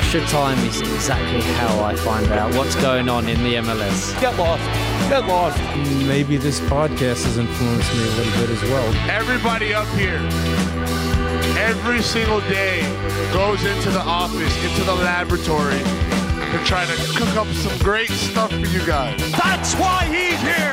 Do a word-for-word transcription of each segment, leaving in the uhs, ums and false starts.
Extra Time is exactly how I find out what's going on in the M L S. Get lost. Get lost. Maybe this podcast has influenced me a little bit as well. Everybody up here, every single day, goes into the office, into the laboratory, to try to cook up some great stuff for you guys. That's why he's here.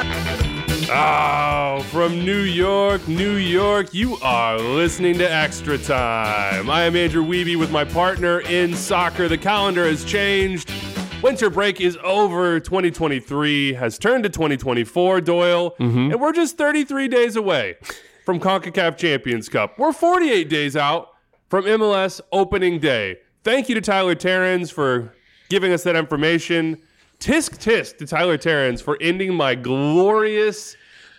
Oh, from New York, New York, you are listening to Extra Time. I am Andrew Wiebe with my partner in soccer. The calendar has changed. Winter break is over. twenty twenty-three has turned to twenty twenty-four, Doyle. Mm-hmm. And we're just thirty-three days away from CONCACAF Champions Cup. We're forty-eight days out from M L S opening day. Thank you to Tyler Terrans for giving us that information. Tisk tisk to Tyler Terrans for ending my glorious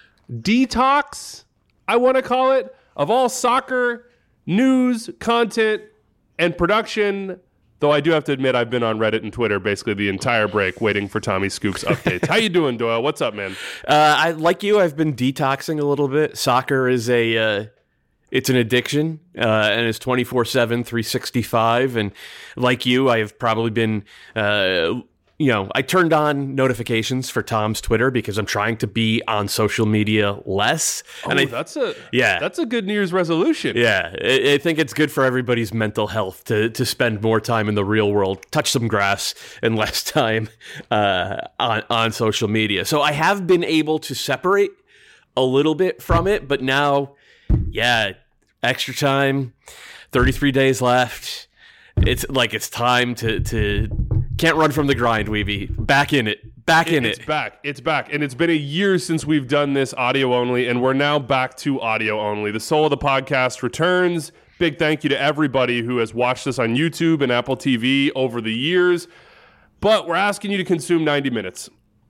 detox, I want to call it, of all soccer news, content, and production. Though I do have to admit I've been on Reddit and Twitter basically the entire break waiting for Tommy Scoop's updates. How you doing, Doyle? What's up, man? Uh, I like you. I've been detoxing a little bit. Soccer is a uh, it's an addiction, uh, and it's twenty-four seven, three sixty-five. And like you, I've probably been. Uh, You know, I turned on notifications for Tom's Twitter because I'm trying to be on social media less. Oh, and I, that's a yeah, that's a good New Year's resolution. Yeah, I, I think it's good for everybody's mental health to to spend more time in the real world, touch some grass, and less time uh, on on social media. So I have been able to separate a little bit from it, but now, yeah, Extra Time, thirty-three days left. It's like it's time to to. Can't run from the grind, Wiebe. Back in it. Back in it. it. It's back. It's back. And it's been a year since we've done this audio only, and we're now back to audio only. The soul of the podcast returns. Big thank you to everybody who has watched us on YouTube and Apple T V over the years. But we're asking you to consume ninety minutes.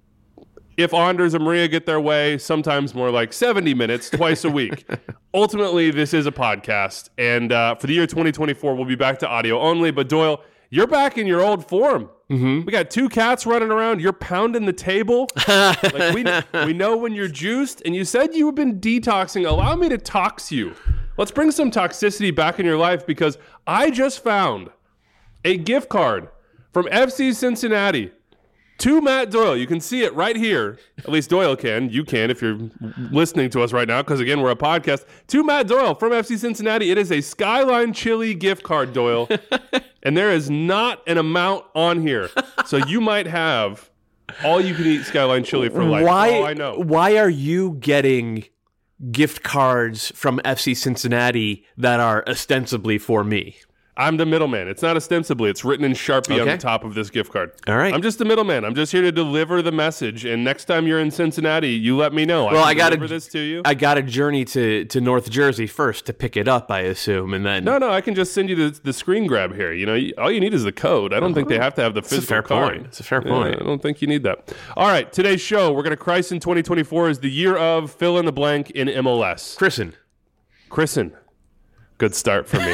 If Anders and Maria get their way, sometimes more like seventy minutes twice a week. Ultimately, this is a podcast. And uh, for the year twenty twenty-four, we'll be back to audio only. But Doyle, you're back in your old form. Mm-hmm. We got two cats running around. You're pounding the table. like we, we know when you're juiced. And you said you have been detoxing. Allow me to tox you. Let's bring some toxicity back in your life because I just found a gift card from F C Cincinnati to Matt Doyle. You can see it right here. At least Doyle can. You can if you're listening to us right now because, again, we're a podcast. To Matt Doyle from F C Cincinnati. It is a Skyline Chili gift card, Doyle. And there is not an amount on here. So you might have all you can eat Skyline Chili for life. Why, oh, I know. Why are you getting gift cards from F C Cincinnati that are ostensibly for me? I'm the middleman. It's not ostensibly. It's written in Sharpie okay. on the top of this gift card. All right. I'm just the middleman. I'm just here to deliver the message. And next time you're in Cincinnati, you let me know. Well, I, I got deliver this to you. I got to journey to, to North Jersey first to pick it up, I assume, and then. No, no, I can just send you the, the screen grab here. You know, all you need is the code. I don't think they have to have the physical It's a fair card. point. It's a fair point. Yeah, I don't think you need that. All right, today's show, we're going to christen twenty twenty-four as the year of fill in the blank in M L S. Christen. Christen. Good start for me.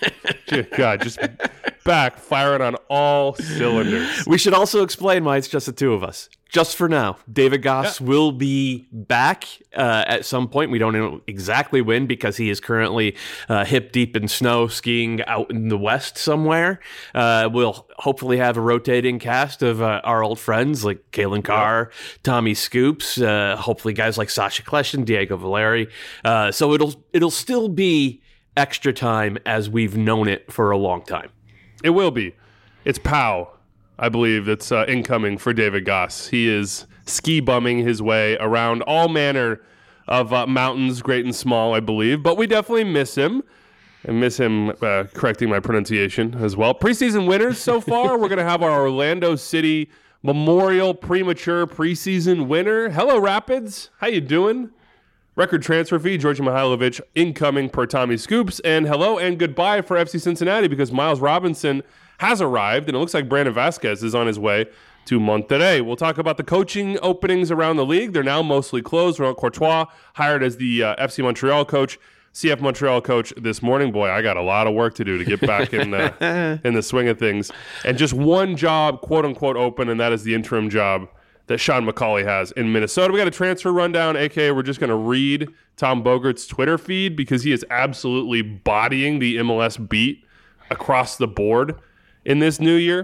God, just back firing on all cylinders. We should also explain why it's just the two of us. Just for now, David Goss yeah. will be back uh, at some point. We don't know exactly when because he is currently uh, hip deep in snow skiing out in the west somewhere. Uh, we'll hopefully have a rotating cast of uh, our old friends like Kalen Carr, yeah. Tommy Scoops, uh, hopefully guys like Sasha Kleshin, Diego Valeri. Uh, so it'll it'll still be Extra Time as we've known it for a long time. It will be. It's Pow, I believe, that's uh, incoming for David Goss. He is ski bumming his way around all manner of uh, mountains, great and small, I believe. But we definitely miss him. I miss him uh, correcting my pronunciation as well. Preseason winners so far. We're going to have our Orlando City Memorial premature preseason winner. Hello, Rapids. How you doing? Record transfer fee, Georgi Mihailovic incoming per Tommy Scoops. And hello and goodbye for F C Cincinnati because Miles Robinson has arrived, and it looks like Brandon Vasquez is on his way to Monterrey. We'll talk about the coaching openings around the league. They're now mostly closed. Laurent Courtois hired as the uh, F C Montreal coach, C F Montreal coach this morning. Boy, I got a lot of work to do to get back in the, in the swing of things. And just one job, quote-unquote, open, and that is the interim job that Sean McCauley has in Minnesota. We got a transfer rundown, a k a we're just going to read Tom Bogert's Twitter feed because he is absolutely bodying the M L S beat across the board. in this new year.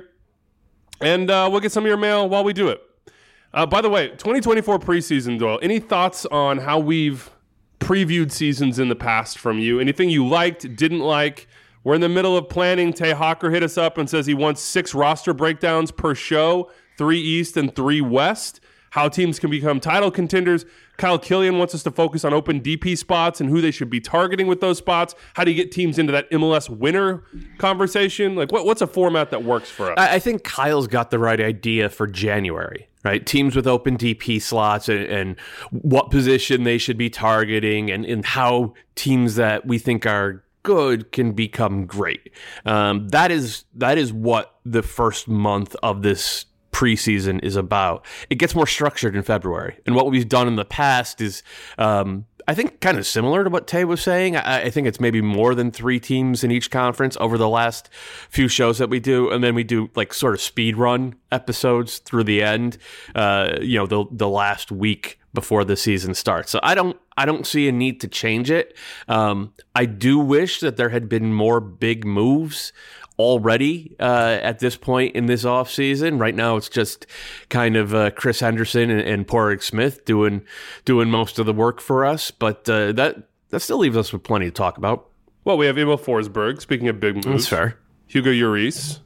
And uh, we'll get some of your mail while we do it. Uh, by the way, twenty twenty-four preseason, Doyle, any thoughts on how we've previewed seasons in the past from you? Anything you liked, didn't like? We're in the middle of planning. Tay Hawker hit us up and says he wants six roster breakdowns per show, three East and three West, how teams can become title contenders. Kyle Killian wants us to focus on open D P spots and who they should be targeting with those spots. How do you get teams into that M L S winner conversation? Like, what, what's a format that works for us? I think Kyle's got the right idea for January, right? Teams with open D P slots and, and what position they should be targeting and, and how teams that we think are good can become great. Um, that is that is what the first month of this preseason is about. It gets more structured in February. And what we've done in the past is, um, I think, kind of similar to what Tay was saying. I, I think it's maybe more than three teams in each conference over the last few shows that we do. And then we do like sort of speed run episodes through the end, uh, you know, the the last week before the season starts. So I don't I don't see a need to change it. Um, I do wish that there had been more big moves already uh, at this point in this offseason. Right now, it's just kind of uh, Chris Henderson and, and Porig Smith doing doing most of the work for us. But uh, that that still leaves us with plenty to talk about. Well, we have Emil Forsberg, speaking of big moves. That's fair. Hugo Lloris.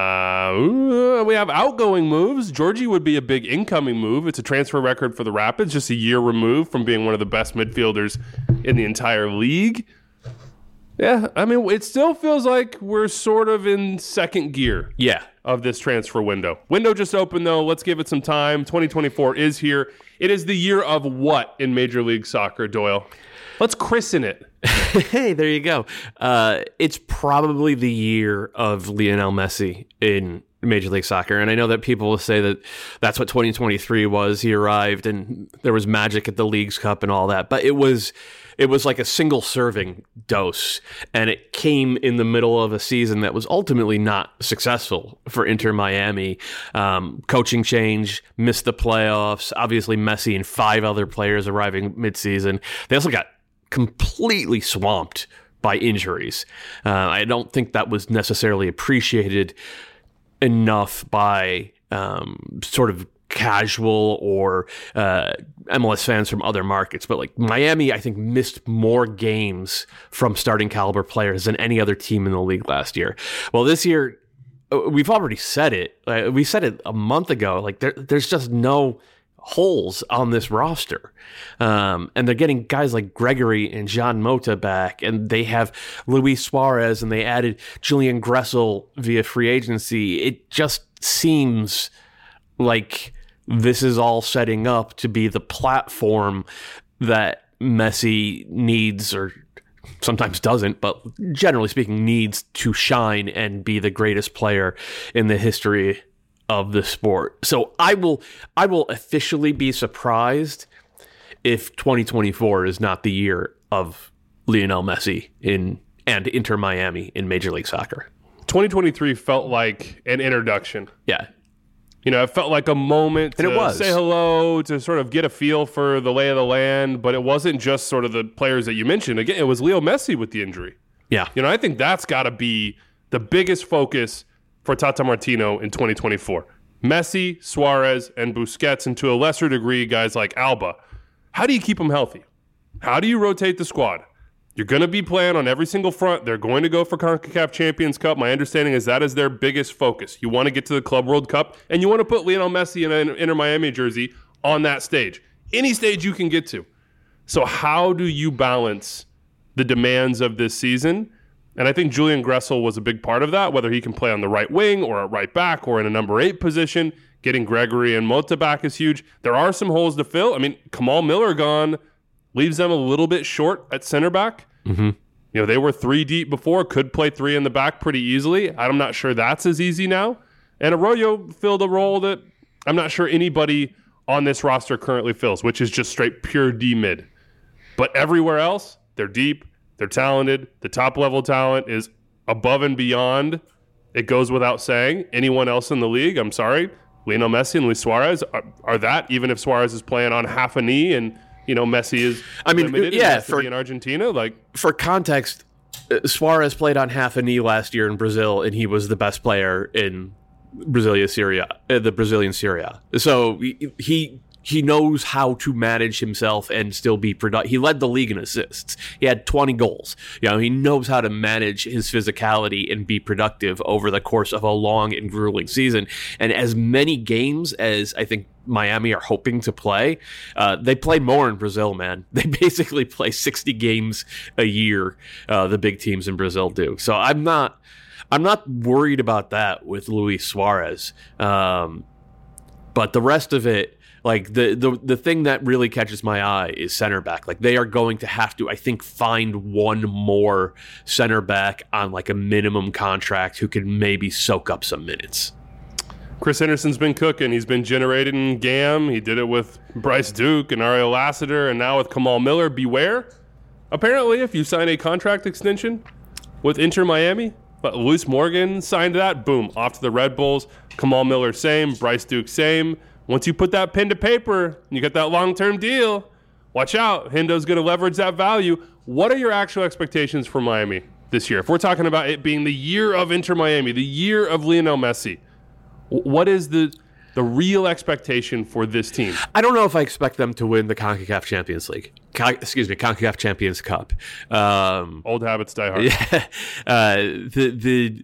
Uh, we have outgoing moves. Georgie would be a big incoming move. It's a transfer record for the Rapids, just a year removed from being one of the best midfielders in the entire league. Yeah, I mean, it still feels like we're sort of in second gear Yeah. of this transfer window. Window just opened, though. Let's give it some time. twenty twenty-four is here. It is the year of what in Major League Soccer, Doyle? Let's christen it. Hey, there you go. Uh, it's probably the year of Lionel Messi in Major League Soccer. And I know that people will say that that's what twenty twenty-three was. He arrived and there was magic at the Leagues Cup and all that. But it was it was like a single serving dose. And it came in the middle of a season that was ultimately not successful for Inter Miami. Um, coaching change, missed the playoffs. Obviously, Messi and five other players arriving midseason. They also got completely swamped by injuries. Uh, I don't think that was necessarily appreciated enough by um, sort of casual or uh, M L S fans from other markets. But like Miami, I think, missed more games from starting caliber players than any other team in the league last year. Well, this year, we've already said it. Uh, we said it a month ago. Like there, there's just no holes on this roster. Um, and they're getting guys like Gregory and Jean Mota back, and they have Luis Suarez, and they added Julian Gressel via free agency. It just seems like this is all setting up to be the platform that Messi needs, or sometimes doesn't, but generally speaking needs to shine and be the greatest player in the history of the sport. So I will I will officially be surprised if twenty twenty-four is not the year of Lionel Messi in and Inter Miami in Major League Soccer. twenty twenty-three felt like an introduction. Yeah. You know, it felt like a moment And to it was. say hello, to sort of get a feel for the lay of the land, but it wasn't just sort of the players that you mentioned. Again, it was Leo Messi with the injury. Yeah. You know, I think that's got to be the biggest focus for Tata Martino in twenty twenty-four. Messi, Suarez, and Busquets, and to a lesser degree, guys like Alba. How do you keep them healthy? How do you rotate the squad? You're going to be playing on every single front. They're going to go for CONCACAF Champions Cup. My understanding is that is their biggest focus. You want to get to the Club World Cup, and you want to put Lionel Messi in an Inter Miami jersey on that stage. Any stage you can get to. So how do you balance the demands of this season? And I think Julian Gressel was a big part of that, whether he can play on the right wing or at right back or in a number eight position. Getting Gregory and Mota back is huge. There are some holes to fill. I mean, Kamal Miller gone leaves them a little bit short at center back. Mm-hmm. You know, they were three deep before, could play three in the back pretty easily. I'm not sure that's as easy now. And Arroyo filled a role that I'm not sure anybody on this roster currently fills, which is just straight pure D mid. But everywhere else, they're deep. They're talented. The top level talent is above and beyond. It goes without saying. Anyone else in the league, I'm sorry, Lionel Messi and Luis Suarez are, are that, even if Suarez is playing on half a knee and, you know, Messi is I mean, limited yeah, and has to for- be in Argentina. Like, For context, Suarez played on half a knee last year in Brazil, and he was the best player in Brasilia Serie A, uh, the Brazilian Serie A. So he he knows how to manage himself and still be productive. He led the league in assists. He had twenty goals. You know, he knows how to manage his physicality and be productive over the course of a long and grueling season. And as many games as I think Miami are hoping to play, uh, they play more in Brazil, man. They basically play sixty games a year, uh, the big teams in Brazil do. So I'm not I'm not worried about that with Luis Suarez. Um, but the rest of it, like the, the the thing that really catches my eye is center back. Like they are going to have to, I think, find one more center back on like a minimum contract who can maybe soak up some minutes. Chris Henderson's been cooking. He's been generating G A M. He did it with Bryce Duke and Ariel Lassiter, and now with Kamal Miller. Beware. Apparently, if you sign a contract extension with Inter Miami, but Luis Morgan signed that, boom, off to the Red Bulls. Kamal Miller, same. Bryce Duke, same. Once you put that pen to paper, you get that long-term deal, watch out. Hendo's going to leverage that value. What are your actual expectations for Miami this year? If we're talking about it being the year of Inter Miami, the year of Lionel Messi, what is the the real expectation for this team? I don't know if I expect them to win the CONCACAF Champions League. Con- excuse me, CONCACAF Champions Cup. Um, Old habits die hard. Yeah, uh, the the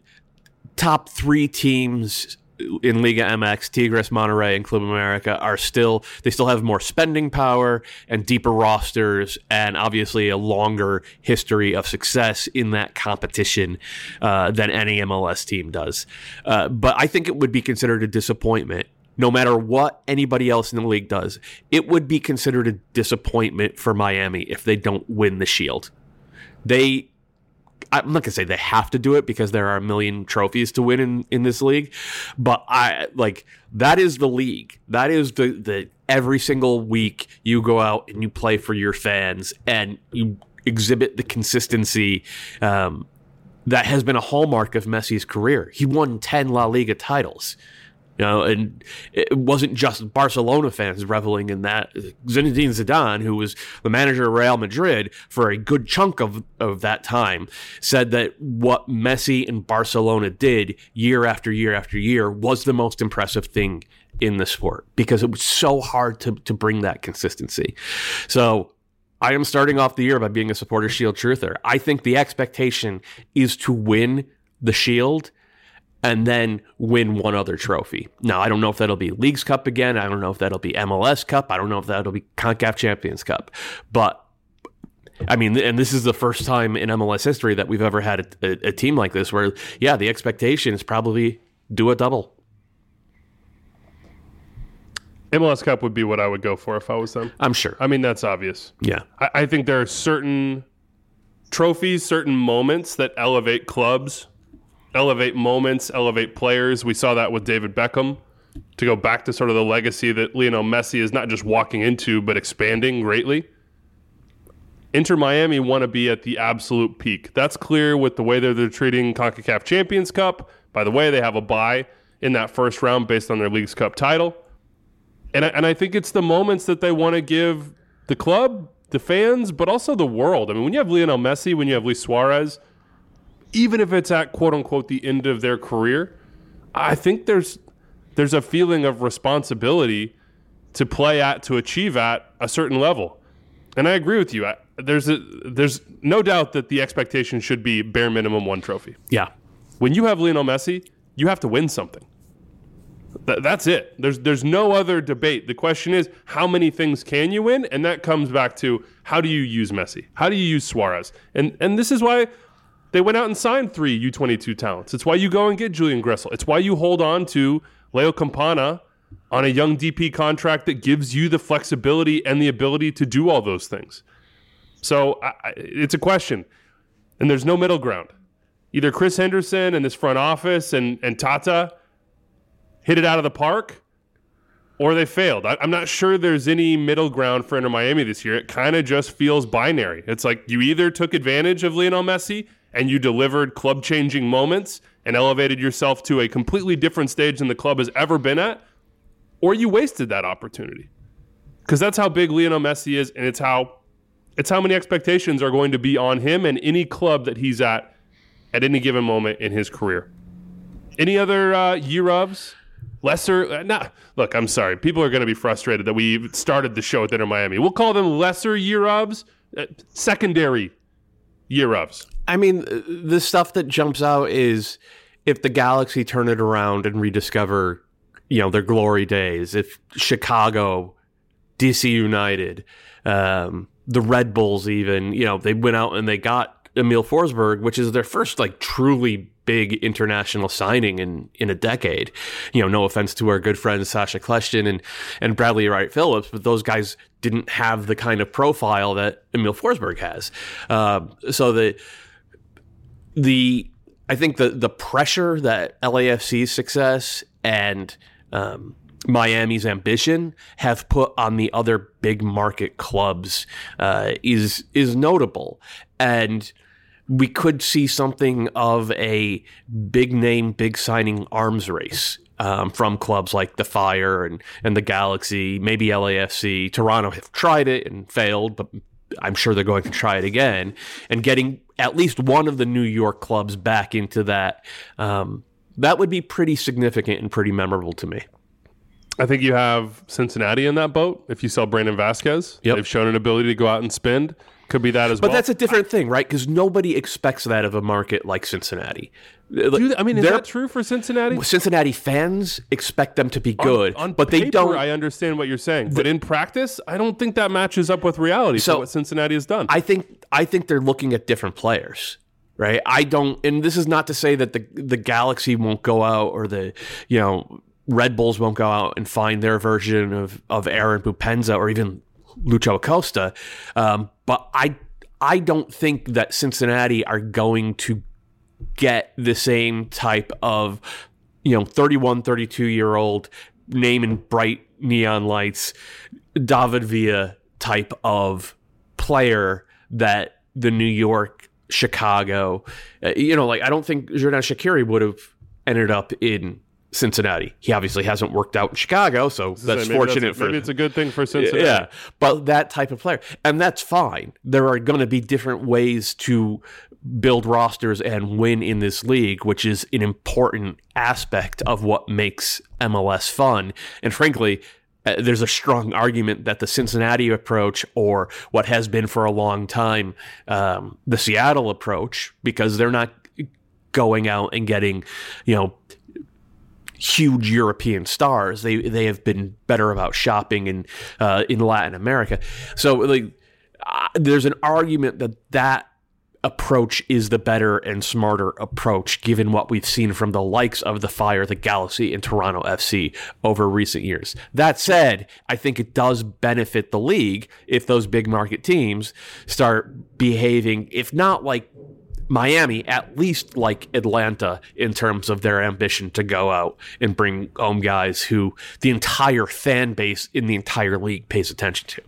top three teams in Liga M X, Tigres, Monterrey, and Club America are still, they still have more spending power and deeper rosters and obviously a longer history of success in that competition uh, than any M L S team does. Uh, but I think it would be considered a disappointment. No matter what anybody else in the league does, it would be considered a disappointment for Miami if they don't win the Shield. They I'm not going to say they have to do it because there are a million trophies to win in, in this league, but I like that is the league. That is the, the every single week you go out and you play for your fans and you exhibit the consistency um, that has been a hallmark of Messi's career. He won ten La Liga titles. You know, and it wasn't just Barcelona fans reveling in that. Zinedine Zidane, who was the manager of Real Madrid for a good chunk of, of that time, said that what Messi and Barcelona did year after year after year was the most impressive thing in the sport because it was so hard to, to bring that consistency. So I am starting off the year by being a Supporter Shield truther. I think the expectation is to win the Shield and then win one other trophy. Now, I don't know if that'll be Leagues Cup again. I don't know if that'll be M L S Cup. I don't know if that'll be CONCACAF Champions Cup. But, I mean, and this is the first time in M L S history that we've ever had a, a, a team like this where, yeah, the expectation is probably do a double. M L S Cup would be what I would go for if I was them. I'm sure. I mean, that's obvious. Yeah. I, I think there are certain trophies, certain moments that elevate clubs, elevate moments, elevate players. We saw that with David Beckham. To go back to sort of the legacy that Lionel Messi is not just walking into, but expanding greatly. Inter Miami want to be at the absolute peak. That's clear with the way that they're treating CONCACAF Champions Cup. By the way, they have a bye in that first round based on their Leagues Cup title. And I, and I think it's the moments that they want to give the club, the fans, but also the world. I mean, when you have Lionel Messi, when you have Luis Suarez, even if it's at quote-unquote the end of their career, I think there's there's a feeling of responsibility to play at, to achieve at a certain level. And I agree with you. I, there's a, there's no doubt that the expectation should be bare minimum one trophy. Yeah. When you have Lionel Messi, you have to win something. Th- that's it. There's there's no other debate. The question is, how many things can you win? And that comes back to, how do you use Messi? How do you use Suarez? And and this is why they went out and signed three U twenty-two talents. It's why you go and get Julian Gressel. It's why you hold on to Leo Campana on a young D P contract that gives you the flexibility and the ability to do all those things. So I, it's a question, and there's no middle ground. Either Chris Henderson and this front office and, and Tata hit it out of the park, or they failed. I, I'm not sure there's any middle ground for Inter Miami this year. It kind of just feels binary. It's like you either took advantage of Lionel Messi and you delivered club-changing moments and elevated yourself to a completely different stage than the club has ever been at, or you wasted that opportunity. Because that's how big Lionel Messi is, and it's how It's how many expectations are going to be on him and any club that he's at at any given moment in his career. Any other uh, year ofs? Lesser? Uh, nah, look, I'm sorry. People are going to be frustrated that we started the show at Inter Miami. We'll call them lesser year ofs, uh, secondary year ofs. I mean, the stuff that jumps out is if the Galaxy turn it around and rediscover, you know, their glory days. If Chicago, D C United, um, the Red Bulls even, you know, they went out and they got Emil Forsberg, which is their first, like, truly big international signing in, in a decade. You know, no offense to our good friends Sasha Kljestan and, and Bradley Wright Phillips, but those guys didn't have the kind of profile that Emil Forsberg has. Uh, so the the I think the the pressure that L A F C's success and um, Miami's ambition have put on the other big market clubs uh, is is notable, and we could see something of a big name, big signing arms race um, from clubs like the Fire and, and the Galaxy, maybe L A F C. Toronto have tried it and failed, but I'm sure they're going to try it again. And getting at least one of the New York clubs back into that, um, that would be pretty significant and pretty memorable to me. I think you have Cincinnati in that boat. If you sell Brandon Vasquez, yep. They've shown an ability to go out and spend. Could be that as but well. But that's a different thing, right? Because nobody expects that of a market like Cincinnati. Dude, I mean, is They're, that true for Cincinnati? Cincinnati fans expect them to be good, on, on but paper, they don't. I understand what you're saying, the, but in practice, I don't think that matches up with reality so for what Cincinnati has done. I think I think they're looking at different players, right? I don't, and this is not to say that the the Galaxy won't go out or the you know Red Bulls won't go out and find their version of of Aaron Bupenza or even Lucho Acosta, um, but I. I don't think that Cincinnati are going to get the same type of, you know, thirty-one, thirty-two-year-old name in bright neon lights, David Villa type of player that the New York, Chicago, uh, you know, like I don't think Xherdan Shaqiri would have ended up in Cincinnati. He obviously hasn't worked out in Chicago, so that's maybe fortunate that's, for maybe it's a good thing for Cincinnati. Yeah, but that type of player, and that's fine. There are going to be different ways to build rosters and win in this league, which is an important aspect of what makes M L S fun. And frankly, uh, there's a strong argument that the Cincinnati approach, or what has been for a long time, um, the Seattle approach, because they're not going out and getting, you know, huge European stars. They they have been better about shopping in uh, in Latin America. So like, uh, there's an argument that that approach is the better and smarter approach, given what we've seen from the likes of the Fire, the Galaxy, and Toronto F C over recent years. That said, I think it does benefit the league if those big market teams start behaving, if not like Miami, at least like Atlanta, in terms of their ambition to go out and bring home guys who the entire fan base in the entire league pays attention to.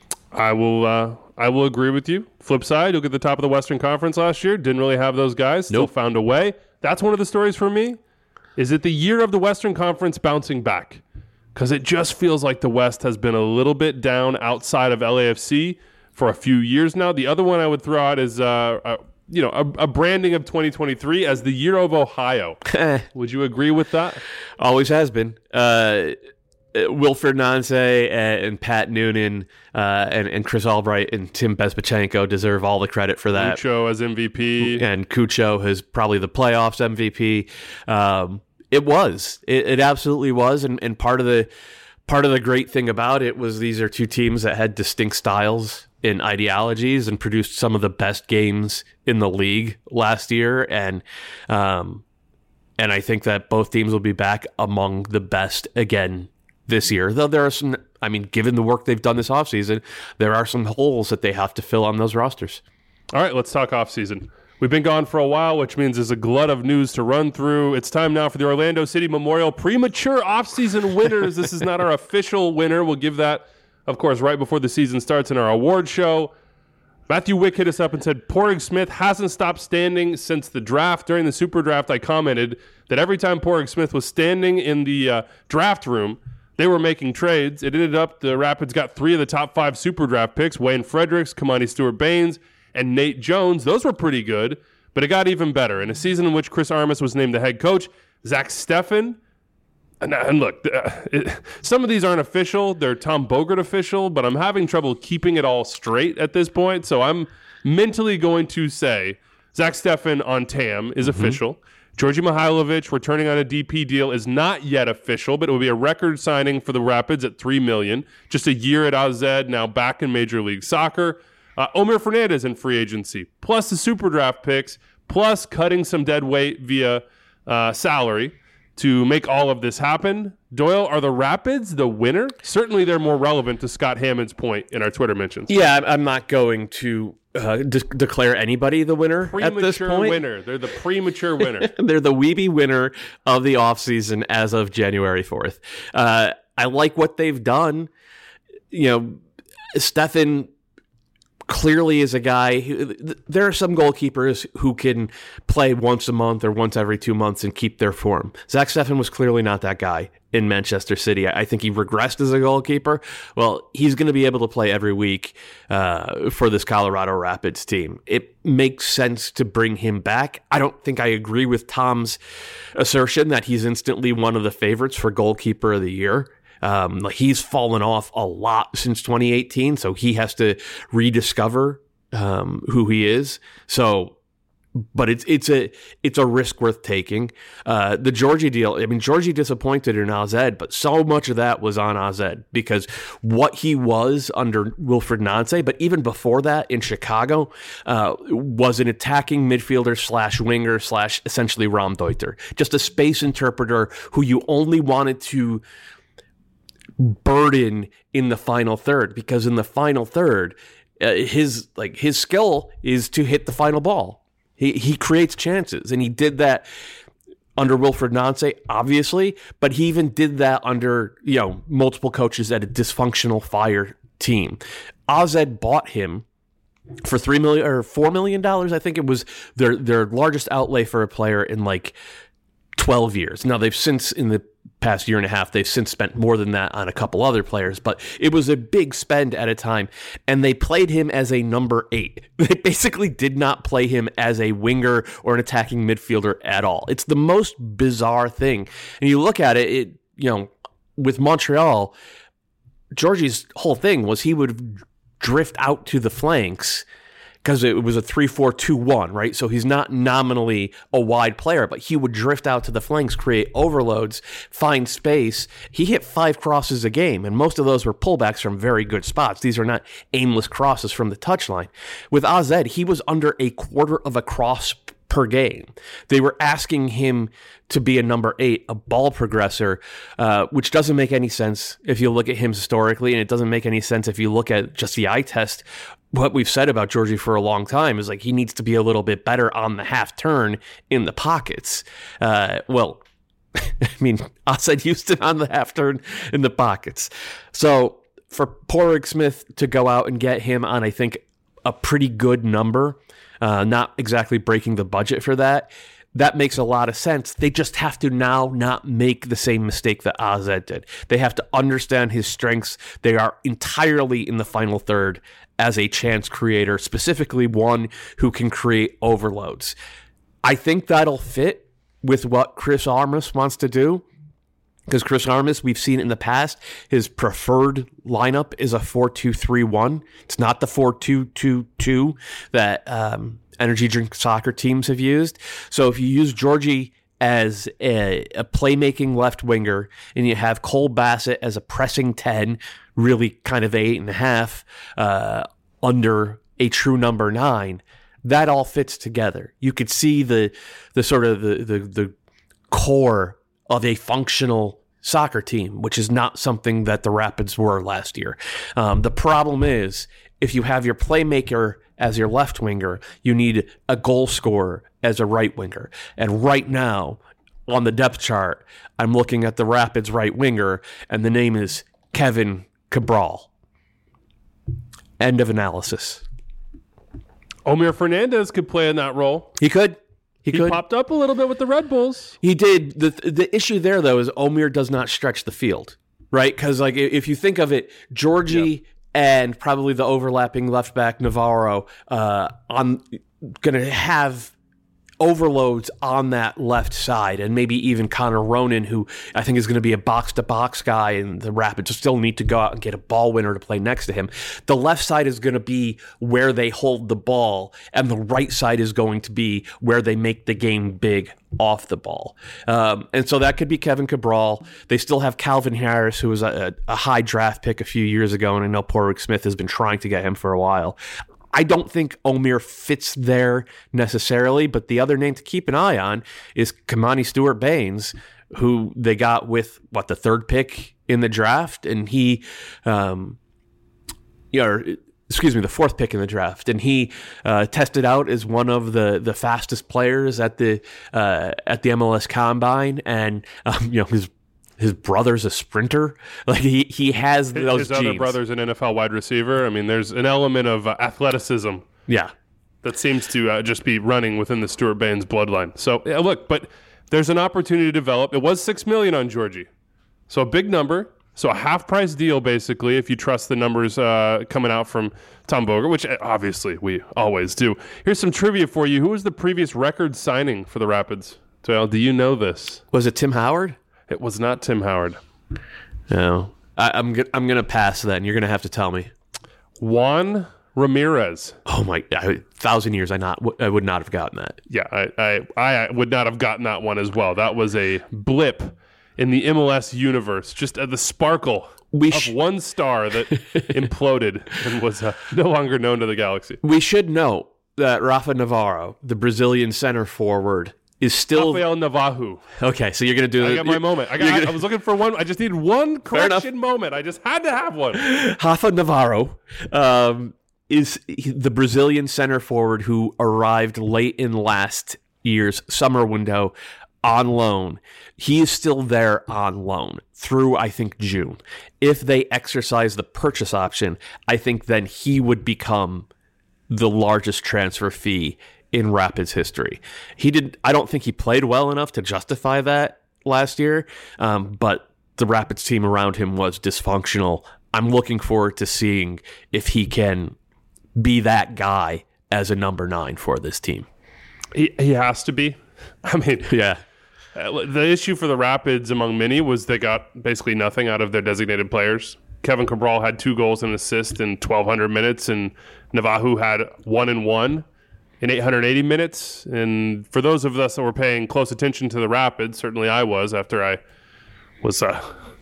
I will uh, I will agree with you. Flip side, look at the top of the Western Conference last year. Didn't really have those guys. Still Nope. found a way. That's one of the stories for me. Is it the year of the Western Conference bouncing back? Because it just feels like the West has been a little bit down outside of L A F C for a few years now. The other one I would throw out is uh, uh, you know, a, a branding of twenty twenty-three as the year of Ohio. Would you agree with that? Always has been. Uh, Wilfred Nancy and, and Pat Noonan uh, and, and Chris Albright and Tim Bezpachenko deserve all the credit for that. Cucho as M V P. And Cucho is probably the playoffs M V P. Um, it was. It, it absolutely was. And, and part of the part of the great thing about it was these are two teams that had distinct styles and ideologies and produced some of the best games in the league last year. And um, and I think that both teams will be back among the best again this year. Though there are some, I mean, given the work they've done this offseason, there are some holes that they have to fill on those rosters. All right, let's talk offseason. We've been gone for a while, which means there's a glut of news to run through. It's time now for the Orlando City Memorial premature offseason winners. This is not our official winner. We'll give that, of course, right before the season starts in our award show. Matthew Wick hit us up and said, Porig Smith hasn't stopped standing since the draft. During the super draft, I commented that every time Porig Smith was standing in the uh, draft room, they were making trades. It ended up the Rapids got three of the top five super draft picks, Wayne Fredericks, Kamani Stewart-Baines, and Nate Jones. Those were pretty good, but it got even better. In a season in which Chris Armas was named the head coach, Zach Steffen, and, and look, uh, it, some of these aren't official. They're Tom Bogert official, but I'm having trouble keeping it all straight at this point. So I'm mentally going to say Zach Steffen on T A M is mm-hmm. official. Georgi Mihailovic returning on a D P deal is not yet official, but it will be a record signing for the Rapids at three million dollars. Just a year at A Z, now back in Major League Soccer. Uh, Omir Fernandez in free agency, plus the super draft picks, plus cutting some dead weight via uh, salary to make all of this happen. Doyle, are the Rapids the winner? Certainly they're more relevant to Scott Hammond's point in our Twitter mentions. Yeah, I'm not going to uh, de- declare anybody the winner premature at this point. winner. They're the premature winner. They're the weeby winner of the offseason as of January fourth. Uh, I like what they've done. You know, Steffen clearly is a guy who, there are some goalkeepers who can play once a month or once every two months and keep their form. Zach Steffen was clearly not that guy in Manchester City. I think he regressed as a goalkeeper. Well, he's going to be able to play every week uh, for this Colorado Rapids team. It makes sense to bring him back. I don't think I agree with Tom's assertion that he's instantly one of the favorites for goalkeeper of the year. Um, like he's fallen off a lot since twenty eighteen, so he has to rediscover um, who he is. So, but it's it's a it's a risk worth taking. Uh, the Georgie deal. I mean, Georgie disappointed in A Z, but so much of that was on A Z because what he was under Wilfried Nancy, but even before that in Chicago, uh, was an attacking midfielder slash winger slash essentially Raumdeuter, just a space interpreter who you only wanted to burden in the final third, because in the final third uh, his like his skill is to hit the final ball. He he creates chances, and he did that under Wilfried Nancy, obviously, but he even did that under, you know, multiple coaches at a dysfunctional Fire team. A Z bought him for three million or four million dollars. I think it was their their largest outlay for a player in like twelve years. Now they've since in the past year and a half, they've since spent more than that on a couple other players, but it was a big spend at a time, and they played him as a number eight. They basically did not play him as a winger or an attacking midfielder at all. It's the most bizarre thing. And you look at it, it you know, with Montreal, Georgie's whole thing was he would drift out to the flanks because it was a three four two one, right? So he's not nominally a wide player, but he would drift out to the flanks, create overloads, find space. He hit five crosses a game, and most of those were pullbacks from very good spots. These are not aimless crosses from the touchline. With A Z, he was under a quarter of a cross per game. They were asking him to be a number eight, a ball progressor, uh, which doesn't make any sense if you look at him historically, and it doesn't make any sense if you look at just the eye test. What we've said about Georgie for a long time is like he needs to be a little bit better on the half turn in the pockets. Uh, well, I mean, I said Houston on the half turn in the pockets. So for Pádraig Smith to go out and get him on, I think, a pretty good number, uh, not exactly breaking the budget for that, that makes a lot of sense. They just have to now not make the same mistake that A Z did. They have to understand his strengths. They are entirely in the final third as a chance creator, specifically one who can create overloads. I think that'll fit with what Chris Armas wants to do, because Chris Armas, we've seen in the past, his preferred lineup is a four two three one. It's not the four two two two that um, energy drink soccer teams have used. So if you use Georgie as a, a playmaking left winger, and you have Cole Bassett as a pressing ten, really kind of eight and a half, uh, under a true number nine, that all fits together. You could see the the sort of the the, the core of a functional soccer team, which is not something that the Rapids were last year. Um, the problem is, if you have your playmaker as your left winger, you need a goal scorer as a right winger. And right now, on the depth chart, I'm looking at the Rapids right winger, and the name is Kevin Cabral. End of analysis. Omir Fernandez could play in that role. He could. He, he could. popped up a little bit with the Red Bulls. He did. The the issue there, though, is Omir does not stretch the field. right? Because like if you think of it, Georgie yep. and probably the overlapping left back Navarro uh, on going to have overloads on that left side, and maybe even Connor Ronan, who I think is going to be a box-to-box guy, and the Rapids still need to go out and get a ball winner to play next to him. The left side is going to be where they hold the ball, and the right side is going to be where they make the game big off the ball. Um, and so that could be Kevin Cabral. They still have Calvin Harris, who was a, a high draft pick a few years ago, and I know Porrick Smith has been trying to get him for a while. I don't think Omer fits there necessarily, but the other name to keep an eye on is Kamani Stewart-Baines, who they got with, what, the third pick in the draft, and he, um, you know, excuse me, the fourth pick in the draft, and he uh, tested out as one of the, the fastest players at the uh, at the M L S Combine, and um, you know his. His brother's a sprinter. Like he, he has those His genes. other brother's an N F L wide receiver. I mean, there's an element of uh, athleticism. Yeah. That seems to uh, just be running within the Stewart-Baines bloodline. So, yeah, look, but there's an opportunity to develop. It was six million dollars on Georgie. So a big number. So a half-price deal, basically, if you trust the numbers uh, coming out from Tom Bogert, which obviously we always do. Here's some trivia for you. Who was the previous record signing for the Rapids? Well, do you know this? Was it Tim Howard? It was not Tim Howard. No. I, I'm go- I'm going to pass then. You're going to have to tell me. Juan Ramirez. Oh, my. A thousand years, I not I would not have gotten that. Yeah, I, I, I would not have gotten that one as well. That was a blip in the M L S universe. Just uh, the sparkle we sh- of one star that imploded and was uh, no longer known to the galaxy. We should note that Rafa Navarro, the Brazilian center forward, is still Rafael Navajo. Okay, so you're gonna do. I got my moment. I got. Gonna, I was looking for one. I just needed one correction moment. I just had to have one. Rafa Navarro um, is the Brazilian center forward who arrived late in last year's summer window on loan. He is still there on loan through, I think, June. If they exercise the purchase option, I think then he would become the largest transfer fee in Rapids history. He did. I don't think he played well enough to justify that last year, um, but the Rapids team around him was dysfunctional. I'm looking forward to seeing if he can be that guy as a number nine for this team. He, he has to be. I mean, yeah. Uh, the issue for the Rapids, among many, was they got basically nothing out of their designated players. Kevin Cabral had two goals and an assist in twelve hundred minutes, and Navajo had one and one in eight hundred eighty minutes. And for those of us that were paying close attention to the Rapids, certainly I was after I was uh,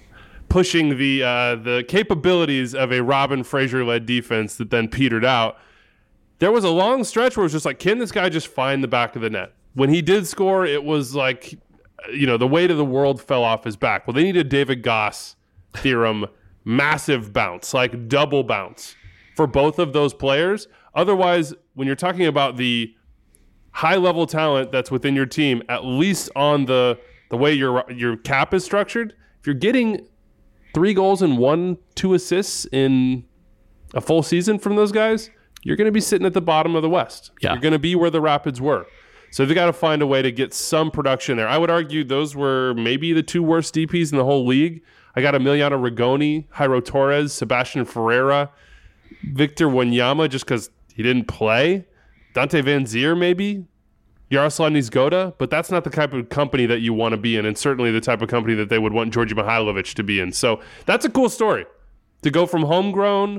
pushing the uh, the capabilities of a Robin Fraser-led defense that then petered out, there was a long stretch where it was just like, can this guy just find the back of the net? When he did score, it was like, you know, the weight of the world fell off his back. Well, they needed David Goss theorem, massive bounce, like double bounce for both of those players. Otherwise, when you're talking about the high-level talent that's within your team, at least on the the way your your cap is structured, if you're getting three goals and one, two assists in a full season from those guys, you're going to be sitting at the bottom of the West. Yeah. You're going to be where the Rapids were. So they got to find a way to get some production there. I would argue those were maybe the two worst D Ps in the whole league. I got Emiliano Rigoni, Jairo Torres, Sebastian Ferreira, Victor Wanyama, just because he didn't play. Dante Van Zier, maybe. Yaroslav Nizgoda. But that's not the type of company that you want to be in, and certainly the type of company that they would want Georgi Mihailovic to be in. So that's a cool story. To go from homegrown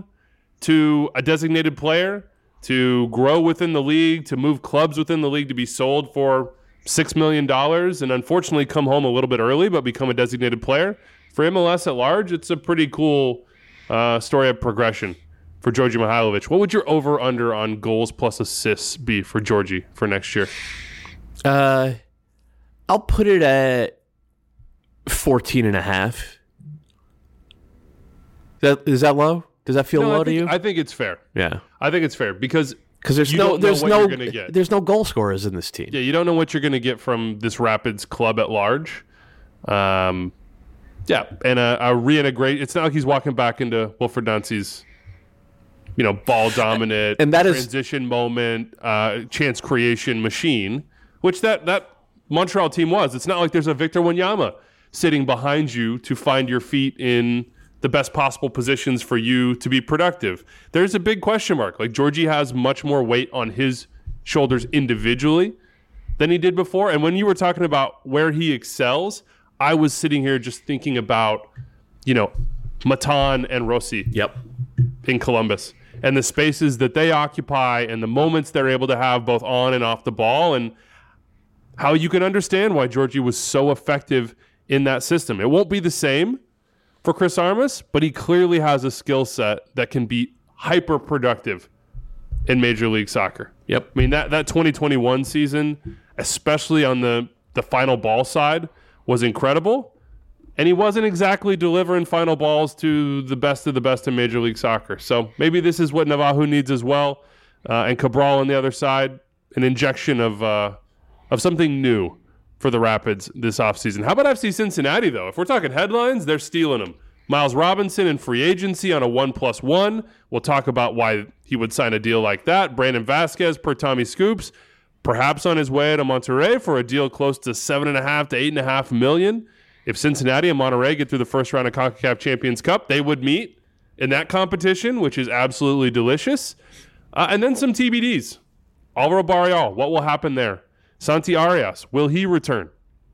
to a designated player, to grow within the league, to move clubs within the league to be sold for six million dollars, and unfortunately come home a little bit early, but become a designated player. For M L S at large, it's a pretty cool uh, story of progression for Georgi Mihailovic. What would your over-under on goals plus assists be for Georgi for next year? Uh, I'll put it at fourteen and a half. That, is that low? Does that feel no, low I think, to you? I think it's fair. Yeah. I think it's fair because Because there's you no don't know there's what no you're gonna get. there's no goal scorers in this team. Yeah, you don't know what you're going to get from this Rapids club at large. Um, yeah, and a, a reintegrate. It's not like he's walking back into Wilfred Nancy's, you know, ball dominant and that is transition moment, uh, chance creation machine, which that that Montreal team was. It's not like there's a Victor Wanyama sitting behind you to find your feet in the best possible positions for you to be productive. There's a big question mark. Like, Georgie has much more weight on his shoulders individually than he did before. And when you were talking about where he excels, I was sitting here just thinking about, you know, Matan and Rossi Yep. in Columbus and the spaces that they occupy and the moments they're able to have both on and off the ball, and how you can understand why Georgie was so effective in that system. It won't be the same for Chris Armas, but he clearly has a skill set that can be hyper productive in Major League Soccer. Yep. I mean, that, that twenty twenty-one season, especially on the, the final ball side, was incredible. And he wasn't exactly delivering final balls to the best of the best in Major League Soccer. So maybe this is what Navajo needs as well. Uh, and Cabral on the other side, an injection of uh, of something new for the Rapids this offseason. How about F C Cincinnati, though? If we're talking headlines, they're stealing them. Miles Robinson in free agency on a one plus one. We'll talk about why he would sign a deal like that. Brandon Vasquez per Tommy Scoops, perhaps on his way to Monterrey for a deal close to seven and a half to eight and a half million. If Cincinnati and Monterrey get through the first round of CONCACAF Champions Cup, they would meet in that competition, which is absolutely delicious. Uh, and then some T B Ds. Alvaro Barreal, what will happen there? Santi Arias, will he return?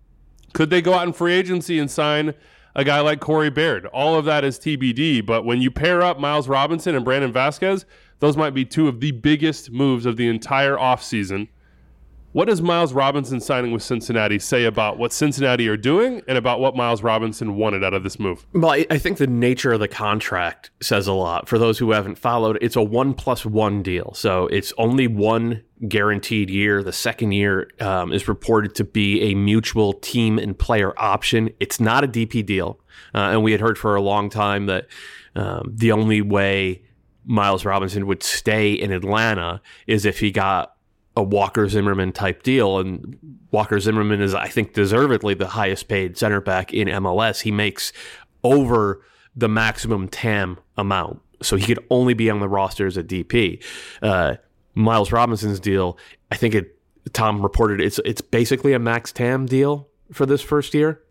Could they go out in free agency and sign a guy like Corey Baird? All of that is T B D, but when you pair up Miles Robinson and Brandon Vasquez, those might be two of the biggest moves of the entire offseason. What does Miles Robinson signing with Cincinnati say about what Cincinnati are doing and about what Miles Robinson wanted out of this move? Well, I think the nature of the contract says a lot. For those who haven't followed, it's a one plus one deal. So it's only one guaranteed year. The second year um, is reported to be a mutual team and player option. It's not a D P deal. Uh, and we had heard for a long time that um, the only way Miles Robinson would stay in Atlanta is if he got a Walker Zimmerman type deal, and Walker Zimmerman is, I think, deservedly the highest paid center back in M L S. He makes over the maximum T A M amount, so he could only be on the roster as a D P. Uh, Miles Robinson's deal, I think it. Tom reported it's it's basically a max T A M deal for this first year,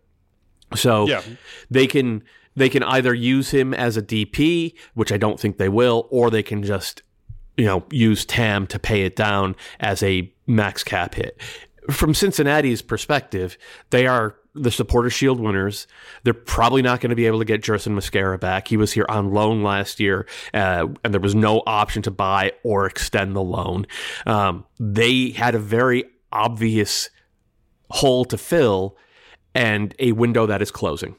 so yeah. they can they can either use him as a D P, which I don't think they will, or they can just, you know, use T A M to pay it down as a max cap hit. From Cincinnati's perspective, they are the Supporter Shield winners. They're probably not going to be able to get Jerson Mosquera back. He was here on loan last year, uh, and there was no option to buy or extend the loan. Um, they had a very obvious hole to fill and a window that is closing.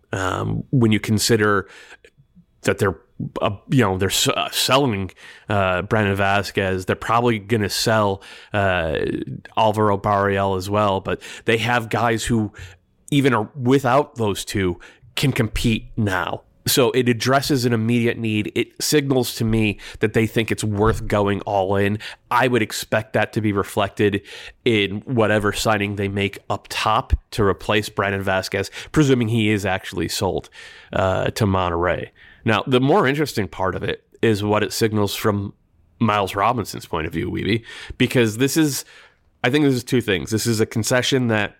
Um, when you consider that they're Uh, you know, they're uh, selling uh, Brandon Vasquez. They're probably going to sell uh, Alvaro Barreal as well. But they have guys who, even are, without those two, can compete now. So it addresses an immediate need. It signals to me that they think it's worth going all in. I would expect that to be reflected in whatever signing they make up top to replace Brandon Vasquez, presuming he is actually sold uh, to Monterrey. Now, the more interesting part of it is what it signals from Miles Robinson's point of view, Weeby, because this is, I think this is two things. This is a concession that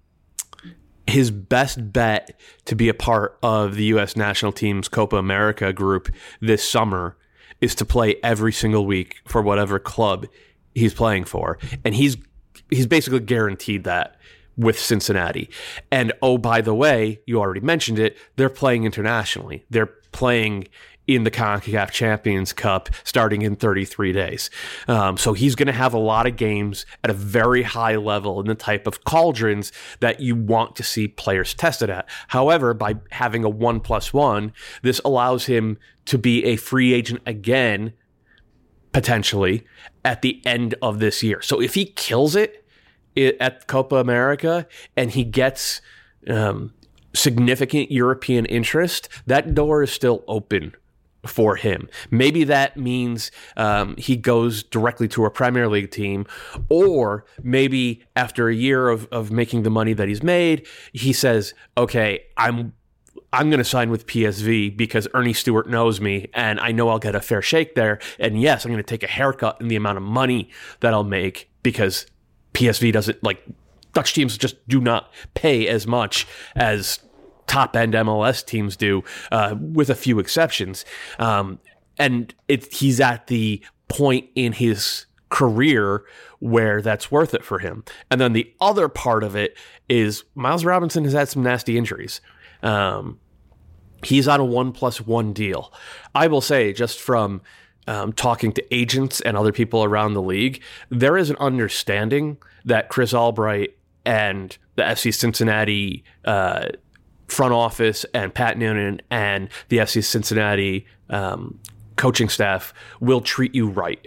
his best bet to be a part of the U S national team's Copa America group this summer is to play every single week for whatever club he's playing for. And he's he's basically guaranteed that with Cincinnati. And oh, by the way, you already mentioned it, they're playing internationally. They're playing in the CONCACAF Champions Cup starting in thirty-three days. Um, so he's going to have a lot of games at a very high level in the type of cauldrons that you want to see players tested at. However, by having a one plus one, this allows him to be a free agent again, potentially, at the end of this year. So if he kills it at Copa America and he gets um, significant European interest, that door is still open for him. Maybe that means um, he goes directly to a Premier League team, or maybe after a year of, of making the money that he's made, he says, okay, I'm I'm going to sign with P S V because Ernie Stewart knows me and I know I'll get a fair shake there. And yes, I'm going to take a haircut in the amount of money that I'll make because P S V doesn't, like, Dutch teams just do not pay as much as top-end M L S teams do, uh, with a few exceptions. Um, and it, he's at the point in his career where that's worth it for him. And then the other part of it is Miles Robinson has had some nasty injuries. Um, he's on a one plus one deal. I will say, just from um, talking to agents and other people around the league, there is an understanding that Chris Albright and the F C Cincinnati uh, front office and Pat Noonan and the F C Cincinnati um, coaching staff will treat you right.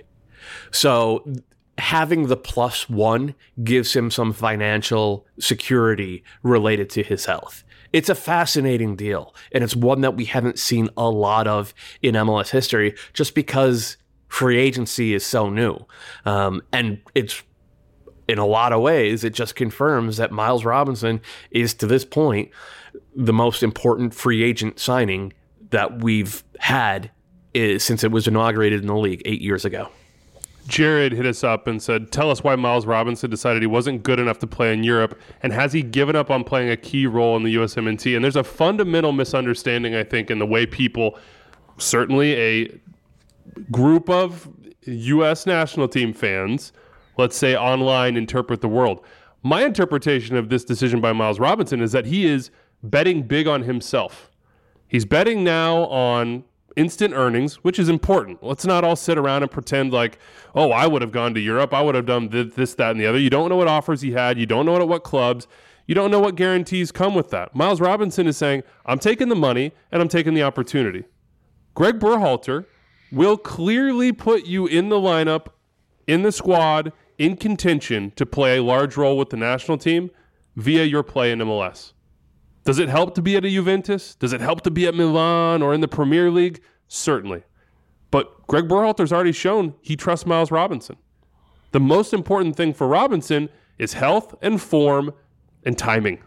So having the plus one gives him some financial security related to his health. It's a fascinating deal, and it's one that we haven't seen a lot of in M L S history just because free agency is so new. Um, and it's, in a lot of ways, it just confirms that Miles Robinson is, to this point, the most important free agent signing that we've had is, since it was inaugurated in the league eight years ago. Jared hit us up and said, tell us why Miles Robinson decided he wasn't good enough to play in Europe, and has he given up on playing a key role in the U S M N T? And there's a fundamental misunderstanding, I think, in the way people, certainly a group of U S national team fans, let's say online, interpret the world. My interpretation of this decision by Miles Robinson is that he is betting big on himself. He's betting now on instant earnings, which is important. Let's not all sit around and pretend like, oh, I would have gone to Europe. I would have done this, that, and the other. You don't know what offers he had. You don't know at what clubs. You don't know what guarantees come with that. Miles Robinson is saying, I'm taking the money and I'm taking the opportunity. Greg Berhalter will clearly put you in the lineup, in the squad, in contention to play a large role with the national team via your play in M L S. Does it help to be at a Juventus? Does it help to be at Milan or in the Premier League? Certainly. But Greg Berhalter's already shown he trusts Miles Robinson. The most important thing for Robinson is health and form and timing.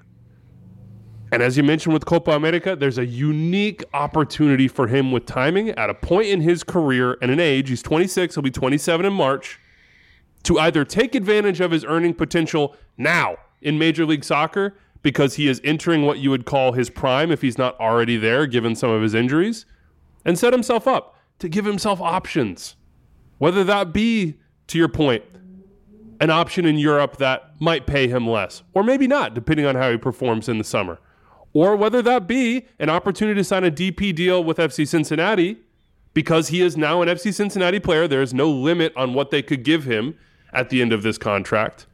And as you mentioned with Copa America, there's a unique opportunity for him with timing at a point in his career and an age, he's twenty-six, he'll be twenty-seven in March, to either take advantage of his earning potential now in Major League Soccer, because he is entering what you would call his prime if he's not already there, given some of his injuries, and set himself up to give himself options. Whether that be, to your point, an option in Europe that might pay him less, or maybe not, depending on how he performs in the summer. Or whether that be an opportunity to sign a D P deal with F C Cincinnati, because he is now an F C Cincinnati player. There is no limit on what they could give him at the end of this contract.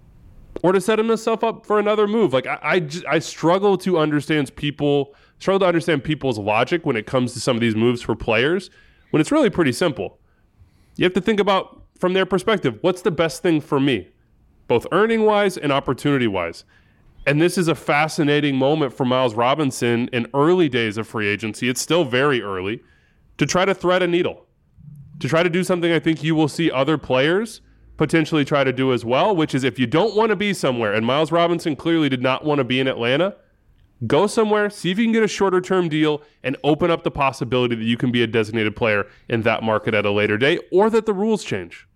Or to set himself up for another move. Like I, I, I struggle to understand people, struggle to understand people's logic when it comes to some of these moves for players, when it's really pretty simple. You have to think about, from their perspective, what's the best thing for me, both earning-wise and opportunity-wise. And this is a fascinating moment for Miles Robinson in early days of free agency. It's still very early, to try to thread a needle, to try to do something I think you will see other players potentially try to do as well, which is, if you don't want to be somewhere, and Miles Robinson clearly did not want to be in Atlanta, go somewhere, see if you can get a shorter term deal, and open up the possibility that you can be a designated player in that market at a later date, or that the rules change.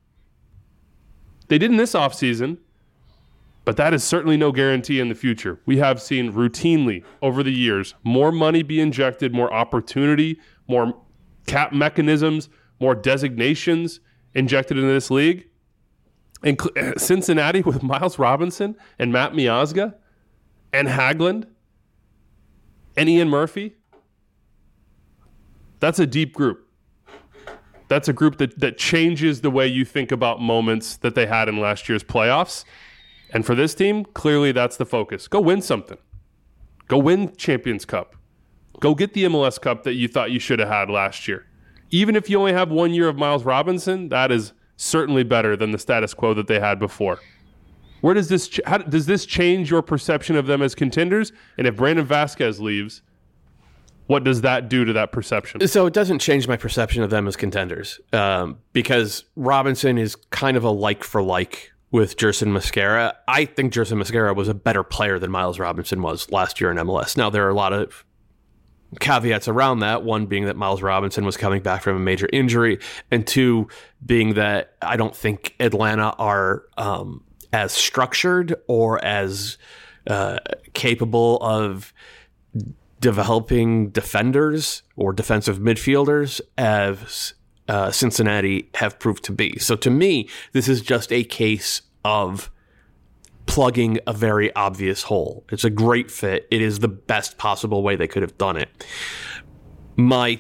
They did in this offseason, but that is certainly no guarantee in the future. We have seen routinely over the years more money be injected, more opportunity, more cap mechanisms, more designations injected into this league. And Cincinnati with Miles Robinson and Matt Miazga and Haglund and Ian Murphy, that's a deep group. That's a group that, that changes the way you think about moments that they had in last year's playoffs. And for this team, clearly that's the focus. Go win something. Go win Champions Cup. Go get the M L S Cup that you thought you should have had last year. Even if you only have one year of Miles Robinson, that is certainly better than the status quo that they had before. Where does this ch- how, does this change your perception of them as contenders? And if Brandon Vasquez leaves, what does that do to that perception? So it doesn't change my perception of them as contenders, um, because Robinson is kind of a like for like with Jerson Mosquera. I think Jerson Mosquera was a better player than Miles Robinson was last year in M L S. Now, there are a lot of caveats around that, one being that Miles Robinson was coming back from a major injury, and two being that I don't think Atlanta are um, as structured or as uh, capable of developing defenders or defensive midfielders as uh, Cincinnati have proved to be. So to me, this is just a case of plugging a very obvious hole. It's a great fit. It is the best possible way they could have done it. My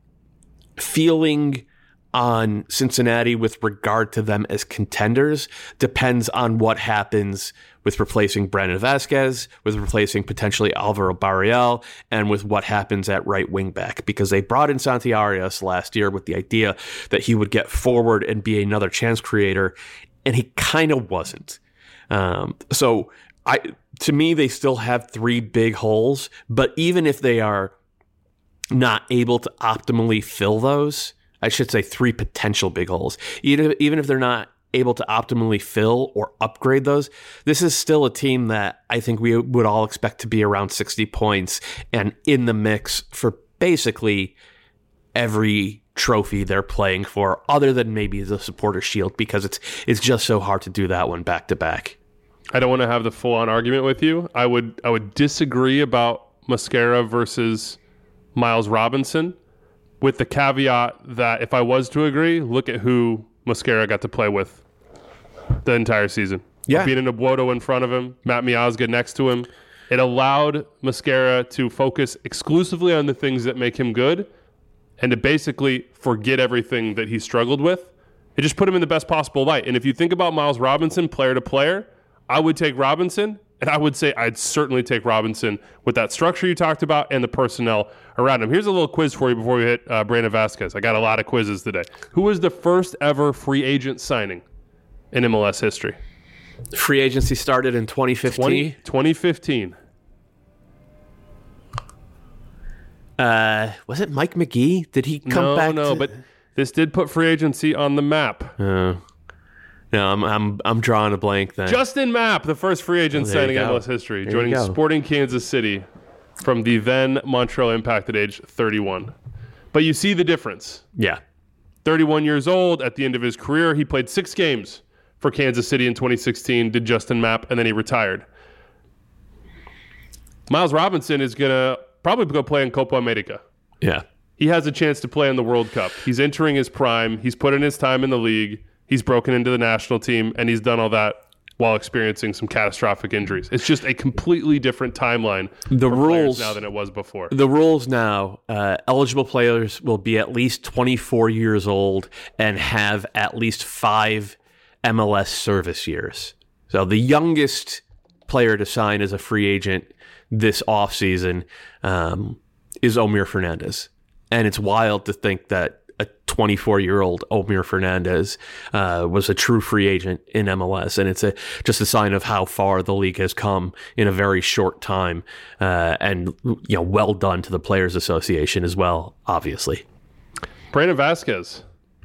feeling on Cincinnati with regard to them as contenders depends on what happens with replacing Brandon Vasquez, with replacing potentially Alvaro Barreal, and with what happens at right wing back, because they brought in Santi Arias last year with the idea that he would get forward and be another chance creator, and he kind of wasn't. Um, so I, to me, they still have three big holes, but even if they are not able to optimally fill those, I should say three potential big holes. Even if, even if they're not able to optimally fill or upgrade those, this is still a team that I think we would all expect to be around sixty points and in the mix for basically every trophy they're playing for, other than maybe the Supporter Shield, because it's it's just so hard to do that one back to back. I don't want to have the full-on argument with you. I would I would disagree about Mosquera versus Miles Robinson, with the caveat that if I was to agree, look at who Mosquera got to play with the entire season. Yeah. Being an Abuoto in front of him, Matt Miazga next to him. It allowed Mosquera to focus exclusively on the things that make him good and to basically forget everything that he struggled with. It just put him in the best possible light. And if you think about Miles Robinson, player to player, I would take Robinson, and I would say I'd certainly take Robinson with that structure you talked about and the personnel around him. Here's a little quiz for you before we hit uh, Brandon Vasquez. I got a lot of quizzes today. Who was the first ever free agent signing in M L S history? Free agency started in twenty fifteen. twenty fifteen. Uh, was it Mike McGee? Did he come no, back? No, no, to... but this did put free agency on the map. Uh, no, I'm I'm I'm drawing a blank then. Justin Mapp, the first free agent oh, signing in M L S history, there joining Sporting Kansas City from the then Montreal Impact at age thirty-one. But you see the difference. Yeah. thirty-one years old, at the end of his career, he played six games for Kansas City in twenty sixteen, did Justin Mapp, and then he retired. Miles Robinson is going to probably go play in Copa America. Yeah. He has a chance to play in the World Cup. He's entering his prime. He's put in his time in the league. He's broken into the national team, and he's done all that while experiencing some catastrophic injuries. It's just a completely different timeline the for rules players now than it was before. The rules now, uh, eligible players will be at least twenty-four years old and have at least five M L S service years. So the youngest player to sign as a free agent this offseason um, is Omir Fernandez. And it's wild to think that a twenty-four-year-old Omir Fernandez uh, was a true free agent in M L S, and it's a just a sign of how far the league has come in a very short time. Uh, and you know, well done to the Players Association as well, obviously. Brandon Vasquez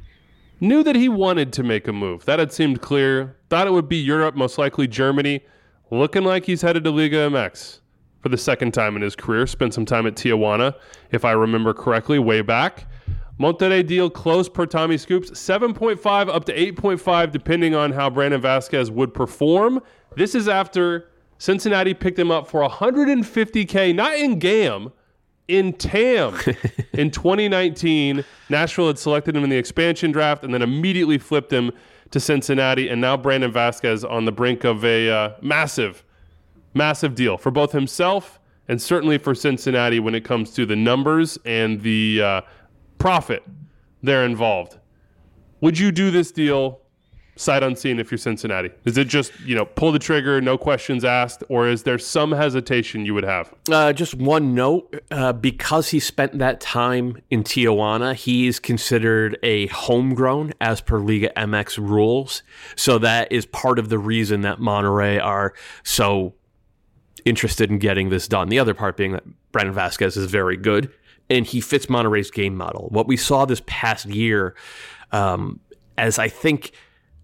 knew that he wanted to make a move. That had seemed clear. Thought it would be Europe, most likely Germany. Looking like he's headed to Liga M X for the second time in his career. Spent some time at Tijuana, if I remember correctly, way back. Monterrey deal close per Tommy Scoops, seven point five up to eight point five, depending on how Brandon Vasquez would perform. This is after Cincinnati picked him up for one hundred fifty K, not in G A M, in T A M in twenty nineteen. Nashville had selected him in the expansion draft and then immediately flipped him to Cincinnati. And now Brandon Vasquez on the brink of a uh, massive, massive deal for both himself and certainly for Cincinnati when it comes to the numbers and the uh, profit they're involved. Would you do this deal sight unseen if you're Cincinnati? Is it just, you know, pull the trigger, no questions asked, or is there some hesitation you would have? Uh, just one note, uh, because he spent that time in Tijuana, he's considered a homegrown as per Liga M X rules. So that is part of the reason that Monterrey are so interested in getting this done. The other part being that Brandon Vasquez is very good, and he fits Monterrey's game model. What we saw this past year, um, as I think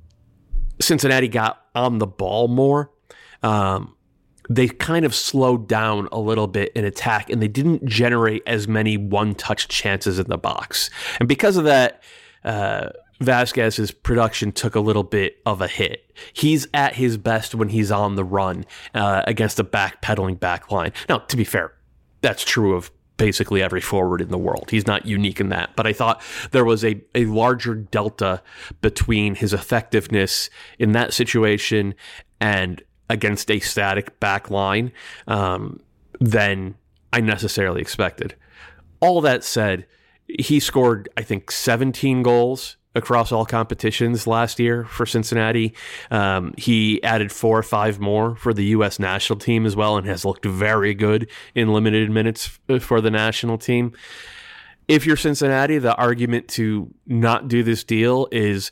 Cincinnati got on the ball more, um, they kind of slowed down a little bit in attack, and they didn't generate as many one-touch chances in the box. And because of that, uh, Vasquez's production took a little bit of a hit. He's at his best when he's on the run uh, against a backpedaling back line. Now, to be fair, that's true of basically every forward in the world. He's not unique in that. But I thought there was a, a larger delta between his effectiveness in that situation and against a static back line um, than I necessarily expected. All that said, he scored, I think, seventeen goals across all competitions last year for Cincinnati. Um, he added four or five more for the U S national team as well and has looked very good in limited minutes for the national team. If you're Cincinnati, the argument to not do this deal is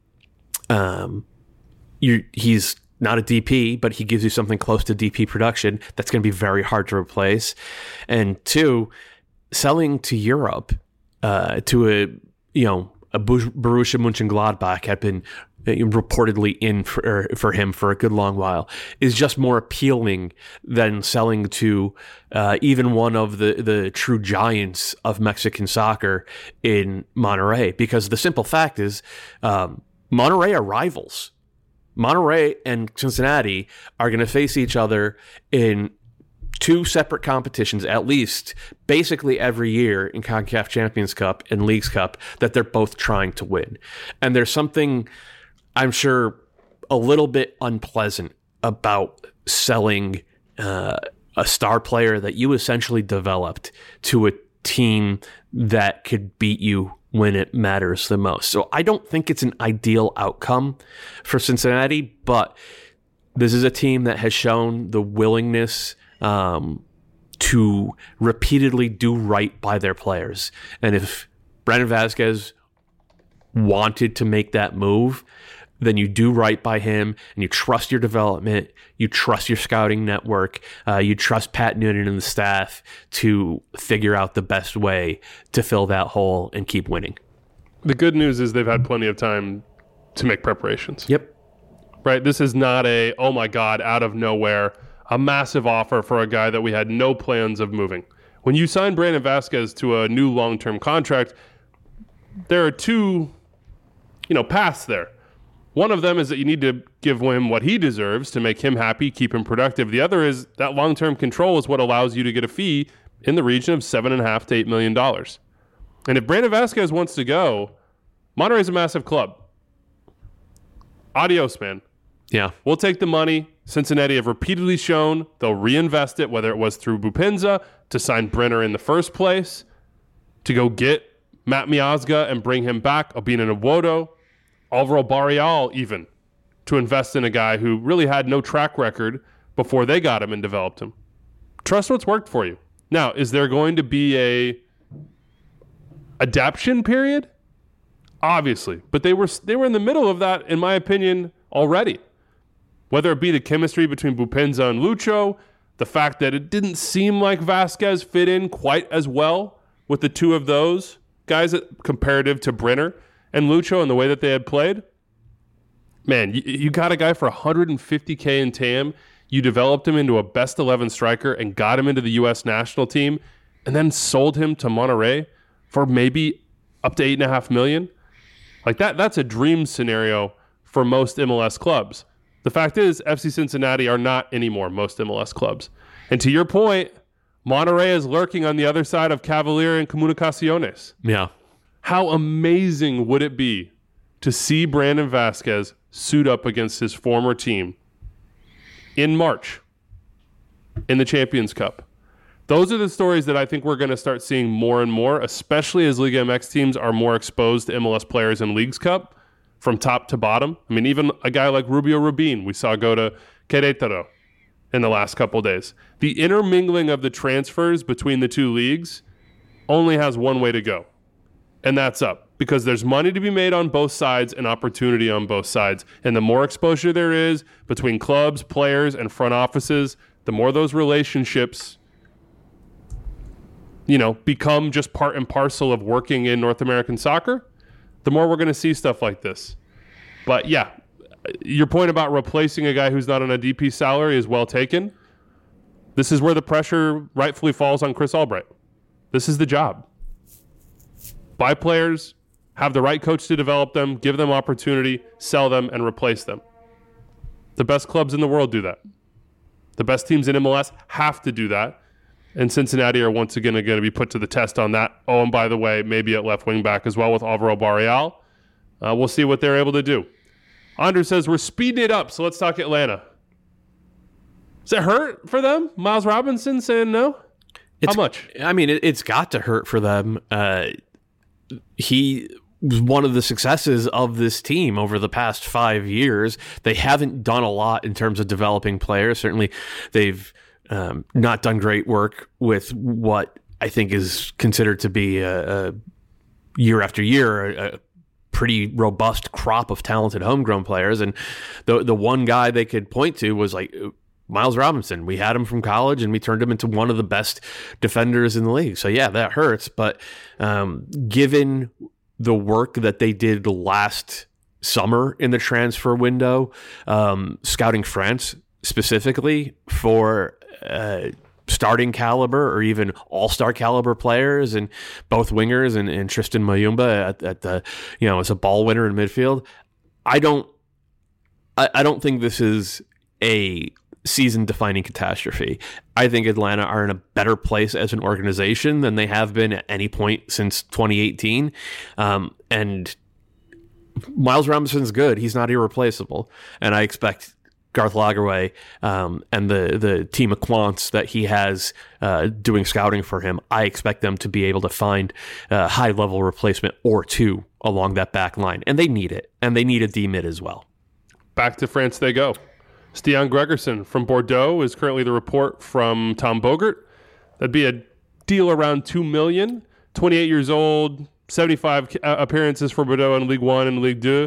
um, you he's not a D P, but he gives you something close to D P production that's going to be very hard to replace. And two, selling to Europe uh, to a, you know, a Borussia Mönchengladbach had been reportedly in for, for him for a good long while, is just more appealing than selling to uh, even one of the, the true giants of Mexican soccer in Monterrey. Because the simple fact is, um, Monterrey are rivals. Monterrey and Cincinnati are going to face each other in two separate competitions, at least, basically every year in CONCACAF Champions Cup and Leagues Cup that they're both trying to win. And there's something, I'm sure, a little bit unpleasant about selling uh, a star player that you essentially developed to a team that could beat you when it matters the most. So I don't think it's an ideal outcome for Cincinnati, but this is a team that has shown the willingness Um, to repeatedly do right by their players. And if Brandon Vasquez wanted to make that move, then you do right by him and you trust your development, you trust your scouting network, uh, you trust Pat Noonan and the staff to figure out the best way to fill that hole and keep winning. The good news is they've had plenty of time to make preparations. Yep. Right? This is not a, oh my God, out of nowhere, a massive offer for a guy that we had no plans of moving. When you sign Brandon Vasquez to a new long-term contract, there are two, you know, paths there. One of them is that you need to give him what he deserves to make him happy, keep him productive. The other is that long-term control is what allows you to get a fee in the region of seven and a half to eight million dollars. And if Brandon Vasquez wants to go, Monterrey's a massive club. Adios, man. Yeah. We'll take the money. Cincinnati have repeatedly shown they'll reinvest it, whether it was through Bupinza to sign Brenner in the first place, to go get Matt Miazga and bring him back, Obina Nwodo, Alvaro Barreal even, to invest in a guy who really had no track record before they got him and developed him. Trust what's worked for you. Now, is there going to be a adaptation period? Obviously, but they were they were in the middle of that, in my opinion, already. Whether it be the chemistry between Bupinza and Lucho, the fact that it didn't seem like Vasquez fit in quite as well with the two of those guys comparative to Brenner and Lucho and the way that they had played. Man, you, you got a guy for one hundred fifty K in T A M. You developed him into a best eleven striker and got him into the U S national team and then sold him to Monterrey for maybe up to eight and a half million. Like that, that's a dream scenario for most M L S clubs. The fact is, F C Cincinnati are not anymore most M L S clubs. And to your point, Monterrey is lurking on the other side of Cavalier and Comunicaciones. Yeah. How amazing would it be to see Brandon Vasquez suit up against his former team in March in the Champions Cup? Those are the stories that I think we're going to start seeing more and more, especially as Liga M X teams are more exposed to M L S players in Leagues Cup. From top to bottom. I mean, even a guy like Rubio Rubin, we saw go to Querétaro in the last couple of days. The intermingling of the transfers between the two leagues only has one way to go, and that's up, because there's money to be made on both sides and opportunity on both sides. And the more exposure there is between clubs, players, and front offices, the more those relationships, you know, become just part and parcel of working in North American soccer, the more we're going to see stuff like this. But yeah, your point about replacing a guy who's not on a D P salary is well taken. This is where the pressure rightfully falls on Chris Albright. This is the job. Buy players, have the right coach to develop them, give them opportunity, sell them, and replace them. The best clubs in the world do that. The best teams in M L S have to do that. And Cincinnati are once again going to be put to the test on that. Oh, and by the way, maybe at left wing back as well with Alvaro Barreal. Uh, we'll see what they're able to do. Andre says, we're speeding it up, so let's talk Atlanta. Does it hurt for them? Miles Robinson saying no? It's, How much? I mean, it, it's got to hurt for them. Uh, he was one of the successes of this team over the past five years. They haven't done a lot in terms of developing players. Certainly, they've um, not done great work with what I think is considered to be a, a year after year a, a pretty robust crop of talented homegrown players. And the the one guy they could point to was like Miles Robinson. We had him from college and we turned him into one of the best defenders in the league. So yeah, that hurts. But um, given the work that they did last summer in the transfer window, um, scouting France specifically for uh, starting caliber or even all-star caliber players, and both wingers and, and Tristan Mayumba at, at the, you know, as a ball winner in midfield. I don't, I, I don't think this is a season-defining catastrophe. I think Atlanta are in a better place as an organization than they have been at any point since twenty eighteen. Um, and Miles Robinson's good. He's not irreplaceable. And I expect Garth Lagerwey um, and the, the team of quants that he has uh, doing scouting for him, I expect them to be able to find a high-level replacement or two along that back line. And they need it. And they need a D-mid as well. Back to France they go. Stian Gregerson from Bordeaux is currently the report from Tom Bogert. That'd be a deal around two million dollars. twenty-eight years old, seventy-five appearances for Bordeaux in Ligue one and Ligue two.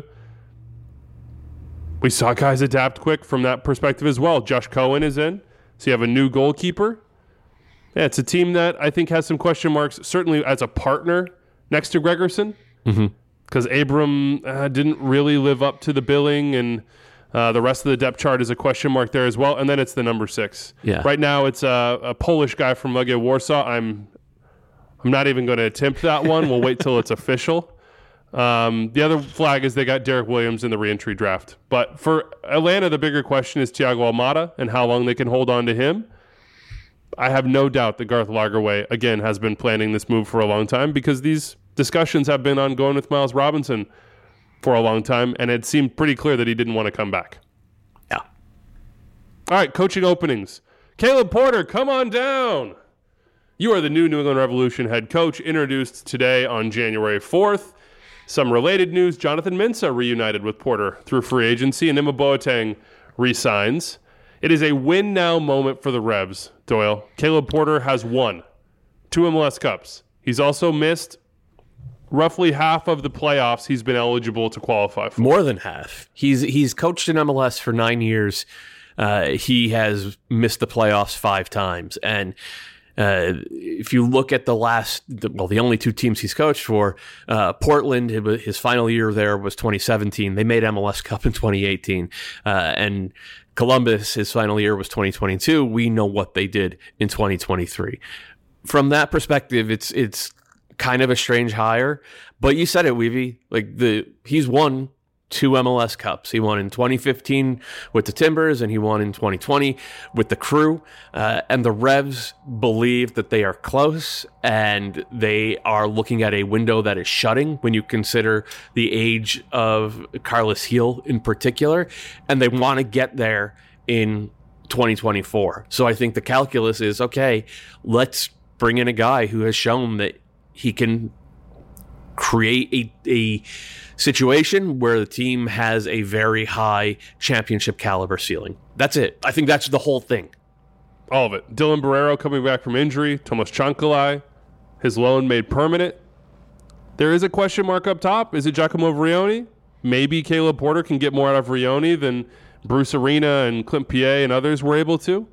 We saw guys adapt quick from that perspective as well. Josh Cohen is in, so you have a new goalkeeper. Yeah, it's a team that I think has some question marks, certainly as a partner next to Gregerson, because mm-hmm. Abram uh, didn't really live up to the billing, and Uh, the rest of the depth chart is a question mark there as well. And then it's the number six. Yeah. Right now it's a, a Polish guy from Legia Warsaw. I'm I'm not even going to attempt that one. We'll wait till it's official. Um, the other flag is they got Derek Williams in the reentry draft. But for Atlanta, the bigger question is Thiago Almada and how long they can hold on to him. I have no doubt that Garth Lagerwey, again, has been planning this move for a long time, because these discussions have been ongoing with Miles Robinson for a long time, and it seemed pretty clear that he didn't want to come back. Yeah. All right, coaching openings. Caleb Porter, come on down. You are the new New England Revolution head coach, introduced today on January fourth. Some related news, Jonathan Mensah reunited with Porter through free agency, and Emma Boateng re-signs. It is a win-now moment for the Revs, Doyle. Caleb Porter has won two M L S Cups. He's also missed roughly half of the playoffs he's been eligible to qualify for. More than half. He's he's coached in M L S for nine years. Uh, he has missed the playoffs five times. And uh, if you look at the last, the, well, the only two teams he's coached for, uh, Portland, his final year there was twenty seventeen. They made M L S Cup in twenty eighteen. Uh, and Columbus, his final year was twenty twenty-two. We know what they did in twenty twenty-three. From that perspective, it's it's kind of a strange hire, but you said it, Weavy. Like the he's won two M L S Cups. He won in twenty fifteen with the Timbers, and he won in twenty twenty with the Crew. Uh, and the Revs believe that they are close, and they are looking at a window that is shutting when you consider the age of Carlos Gil in particular, and they want to get there in twenty twenty-four. So I think the calculus is, okay, let's bring in a guy who has shown that he can create a, a situation where the team has a very high championship caliber ceiling. That's it. I think that's the whole thing. All of it. Dylan Barrero coming back from injury. Tomas Chancalay, his loan made permanent. There is a question mark up top. Is it Giacomo Vrioni? Maybe Caleb Porter can get more out of Vrioni than Bruce Arena and Clint Piet and others were able to.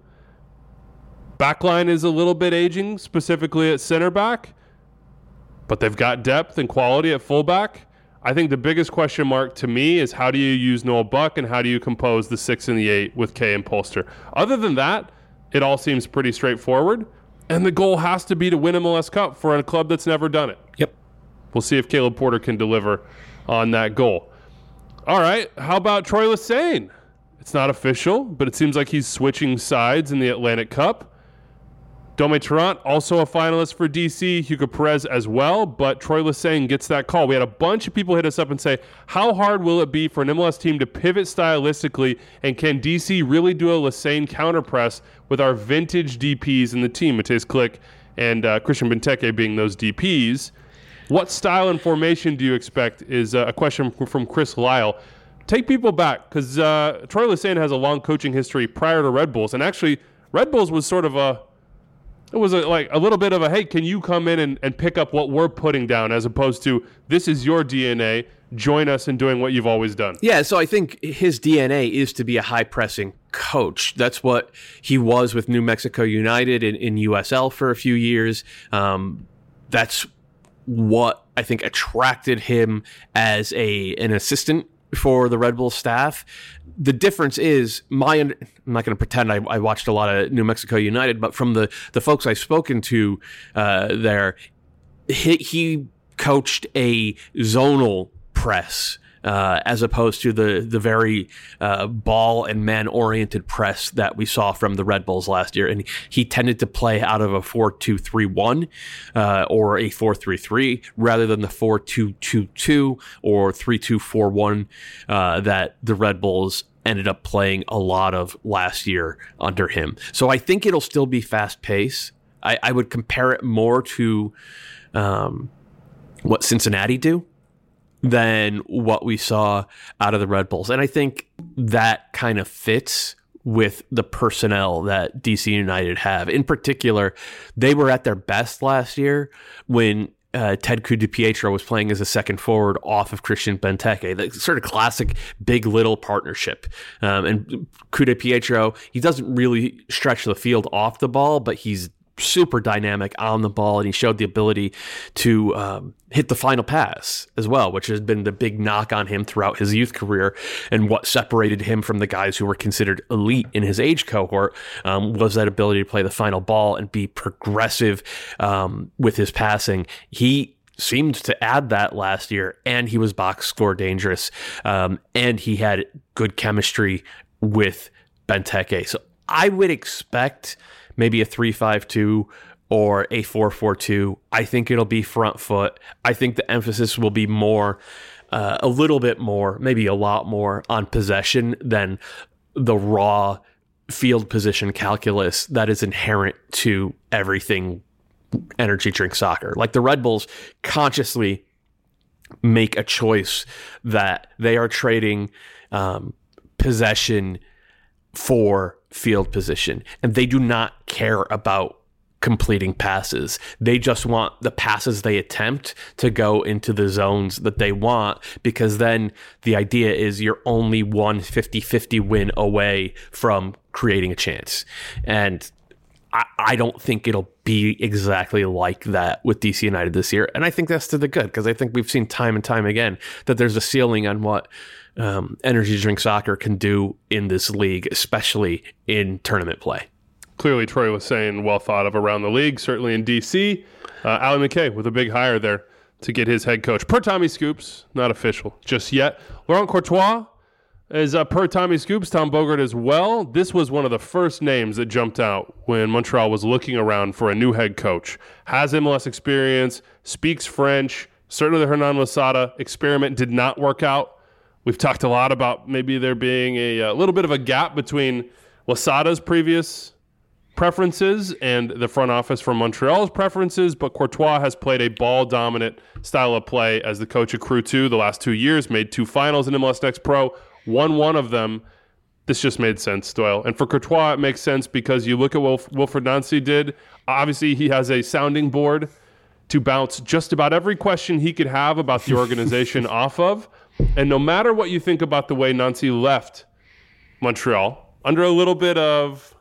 Backline is a little bit aging, specifically at center back, but they've got depth and quality at fullback. I think the biggest question mark to me is how do you use Noel Buck and how do you compose the six and the eight with Kay and Polster? Other than that, it all seems pretty straightforward, and the goal has to be to win M L S Cup for a club that's never done it. Yep. we'll see if Caleb Porter can deliver on that goal. All right, how about Troy Lesesne? It's not official, but it seems like he's switching sides in the Atlantic Cup. Dome Tarrant, also a finalist for D C, Hugo Perez as well, but Troy Lesesne gets that call. We had a bunch of people hit us up and say, how hard will it be for an M L S team to pivot stylistically, and can D C really do a Lesesne counterpress with our vintage D Ps in the team, Mateusz Klich and uh, Christian Benteke being those D Ps? What style and formation do you expect is uh, a question from Chris Lyle. Take people back, because uh, Troy Lesesne has a long coaching history prior to Red Bulls, and actually Red Bulls was sort of a It was a, like a little bit of a, hey, can you come in and, and pick up what we're putting down, as opposed to, this is your D N A, join us in doing what you've always done. Yeah, so I think his D N A is to be a high-pressing coach. That's what he was with New Mexico United in, in U S L for a few years. Um, that's what I think attracted him as a an assistant for the Red Bull staff. The difference is, my I'm not going to pretend I, I watched a lot of New Mexico United, but from the, the folks I've spoken to uh, there, he, he coached a zonal press uh, as opposed to the the very uh, ball and man-oriented press that we saw from the Red Bulls last year. And he tended to play out of a four two three one uh, or a four three three rather than the four two two two or three two four one uh, that the Red Bulls ended up playing a lot of last year under him. So I think it'll still be fast-paced. I, I would compare it more to um, what Cincinnati do than what we saw out of the Red Bulls. And I think that kind of fits with the personnel that D C United have. In particular, they were at their best last year when uh, Ted Ku-DiPietro was playing as a second forward off of Christian Benteke, the sort of classic big-little partnership. Um, and Ku-DiPietro, he doesn't really stretch the field off the ball, but he's super dynamic on the ball, and he showed the ability to um, hit the final pass as well, which has been the big knock on him throughout his youth career, and what separated him from the guys who were considered elite in his age cohort um, was that ability to play the final ball and be progressive um, with his passing. He seemed to add that last year, and he was box score dangerous, um, and he had good chemistry with Benteke. So I would expect maybe a three five two or a four four two. I think it'll be front foot. I think the emphasis will be more, uh, a little bit more, maybe a lot more on possession than the raw field position calculus that is inherent to everything energy drink soccer. Like the Red Bulls consciously make a choice that they are trading um, possession for field position, and they do not care about completing passes. They just want the passes they attempt to go into the zones that they want, because then the idea is you're only one fifty-fifty win away from creating a chance. And I, I don't think it'll be exactly like that with D C United this year. And I think that's to the good, because I think we've seen time and time again that there's a ceiling on what Um, energy drink soccer can do in this league, especially in tournament play. Clearly, Troy was saying well thought of around the league, certainly in D C. Uh, Ali McKay with a big hire there to get his head coach. Per Tommy Scoops, not official just yet. Laurent Courtois is uh, per Tommy Scoops, Tom Bogert as well. This was one of the first names that jumped out when Montreal was looking around for a new head coach. Has M L S experience, speaks French. Certainly the Hernan Losada experiment did not work out. We've talked a lot about maybe there being a, a little bit of a gap between Losada's previous preferences and the front office from Montreal's preferences, but Courtois has played a ball-dominant style of play as the coach of Crew two the last two years, made two finals in M L S Next Pro, won one of them. This just made sense, Doyle. And for Courtois, it makes sense because you look at what Wilf- Wilfried Nancy did. Obviously, he has a sounding board to bounce just about every question he could have about the organization off of. And no matter what you think about the way Nancy left Montreal, under a little bit of,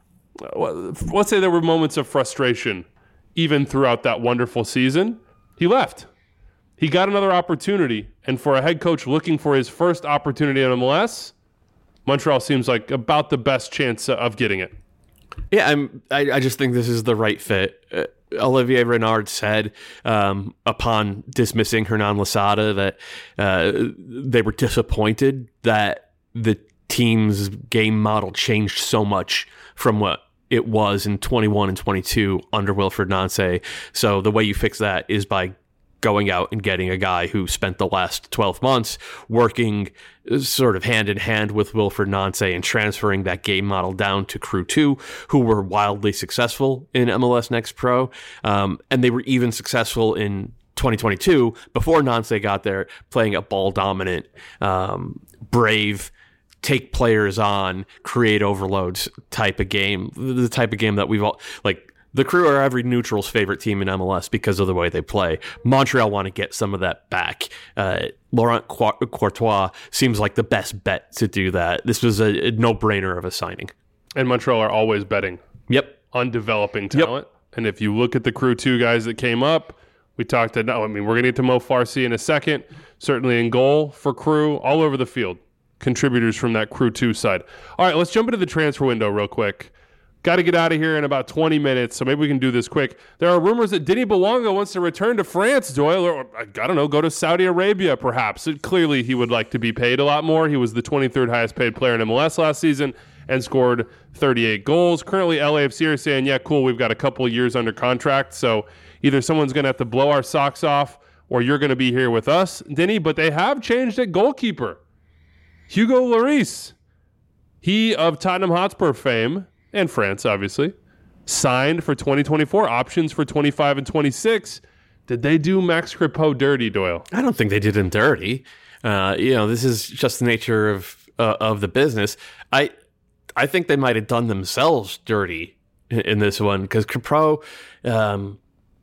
let's say there were moments of frustration, even throughout that wonderful season, he left. He got another opportunity. And for a head coach looking for his first opportunity in M L S, Montreal seems like about the best chance of getting it. Yeah, I'm, I, I just think this is the right fit. Uh, Olivier Renard said um, upon dismissing Hernan Losada that uh, they were disappointed that the team's game model changed so much from what it was in twenty-one and twenty-two under Wilfried Nancy. So the way you fix that is by going out and getting a guy who spent the last twelve months working sort of hand in hand with Wilfried Nancy and transferring that game model down to Crew two, who were wildly successful in M L S Next Pro. Um, and they were even successful in twenty twenty-two before Nancy got there, playing a ball dominant, um, brave, take players on, create overloads type of game. The type of game that we've all, like, the Crew are every neutral's favorite team in M L S because of the way they play. Montreal want to get some of that back. Uh, Laurent Courtois seems like the best bet to do that. This was a, a no-brainer of a signing. And Montreal are always betting Yep. on developing talent. Yep. And if you look at the Crew two guys that came up, we talked to, no, I mean, we're going to get to Mo Farsi in a second. Certainly in goal for Crew, all over the field. Contributors from that Crew two side. All right, let's jump into the transfer window real quick. Got to get out of here in about twenty minutes, so maybe we can do this quick. There are rumors that Denis Bouanga wants to return to France, Doyle, or I don't know, go to Saudi Arabia perhaps. It, clearly, he would like to be paid a lot more. He was the twenty-third highest paid player in M L S last season and scored thirty-eight goals. Currently, L A F C are saying, yeah, cool, we've got a couple of years under contract, so either someone's going to have to blow our socks off or you're going to be here with us, Denis, but they have changed at goalkeeper. Hugo Lloris, he of Tottenham Hotspur fame, and France, obviously, signed for twenty twenty-four, options for twenty-five and twenty-six. Did they do Max Crepeau dirty, Doyle? I don't think they did him dirty. Uh, you know, this is just the nature of uh, of the business. I I think they might have done themselves dirty in, in this one because Crepeau, um,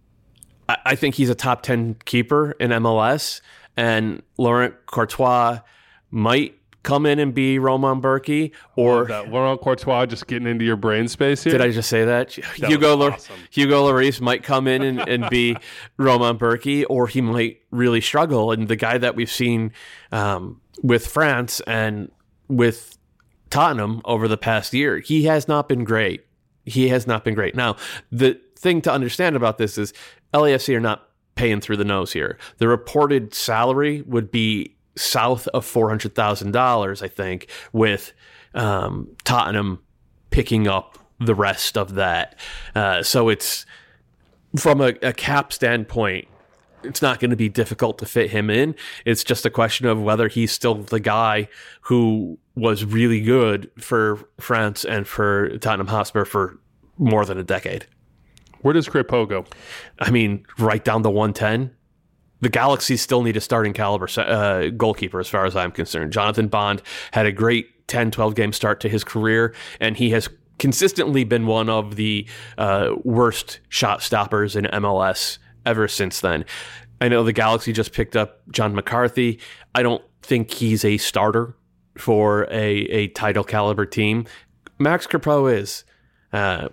I, I think he's a top ten keeper in M L S, and Laurent Courtois might come in and be Roman Berkey, or that Laurent Courtois just getting into your brain space here. Did I just say that? that Hugo was L- awesome. Hugo Lloris might come in and, and be Roman Berkey, or he might really struggle. And the guy that we've seen um, with France and with Tottenham over the past year, he has not been great. He has not been great. Now, the thing to understand about this is L A F C are not paying through the nose here. The reported salary would be south of four hundred thousand dollars, I think, with um, Tottenham picking up the rest of that. Uh, so it's, from a, a cap standpoint, it's not going to be difficult to fit him in. It's just a question of whether he's still the guy who was really good for France and for Tottenham Hotspur for more than a decade. Where does Crepeau go? I mean, right down to one ten. The Galaxy still need a starting caliber uh, goalkeeper as far as I'm concerned. Jonathan Bond had a great ten, twelve game start to his career, and he has consistently been one of the uh, worst shot stoppers in M L S ever since then. I know the Galaxy just picked up John McCarthy. I don't think he's a starter for a, a title caliber team. Max Crepeau is. Uh,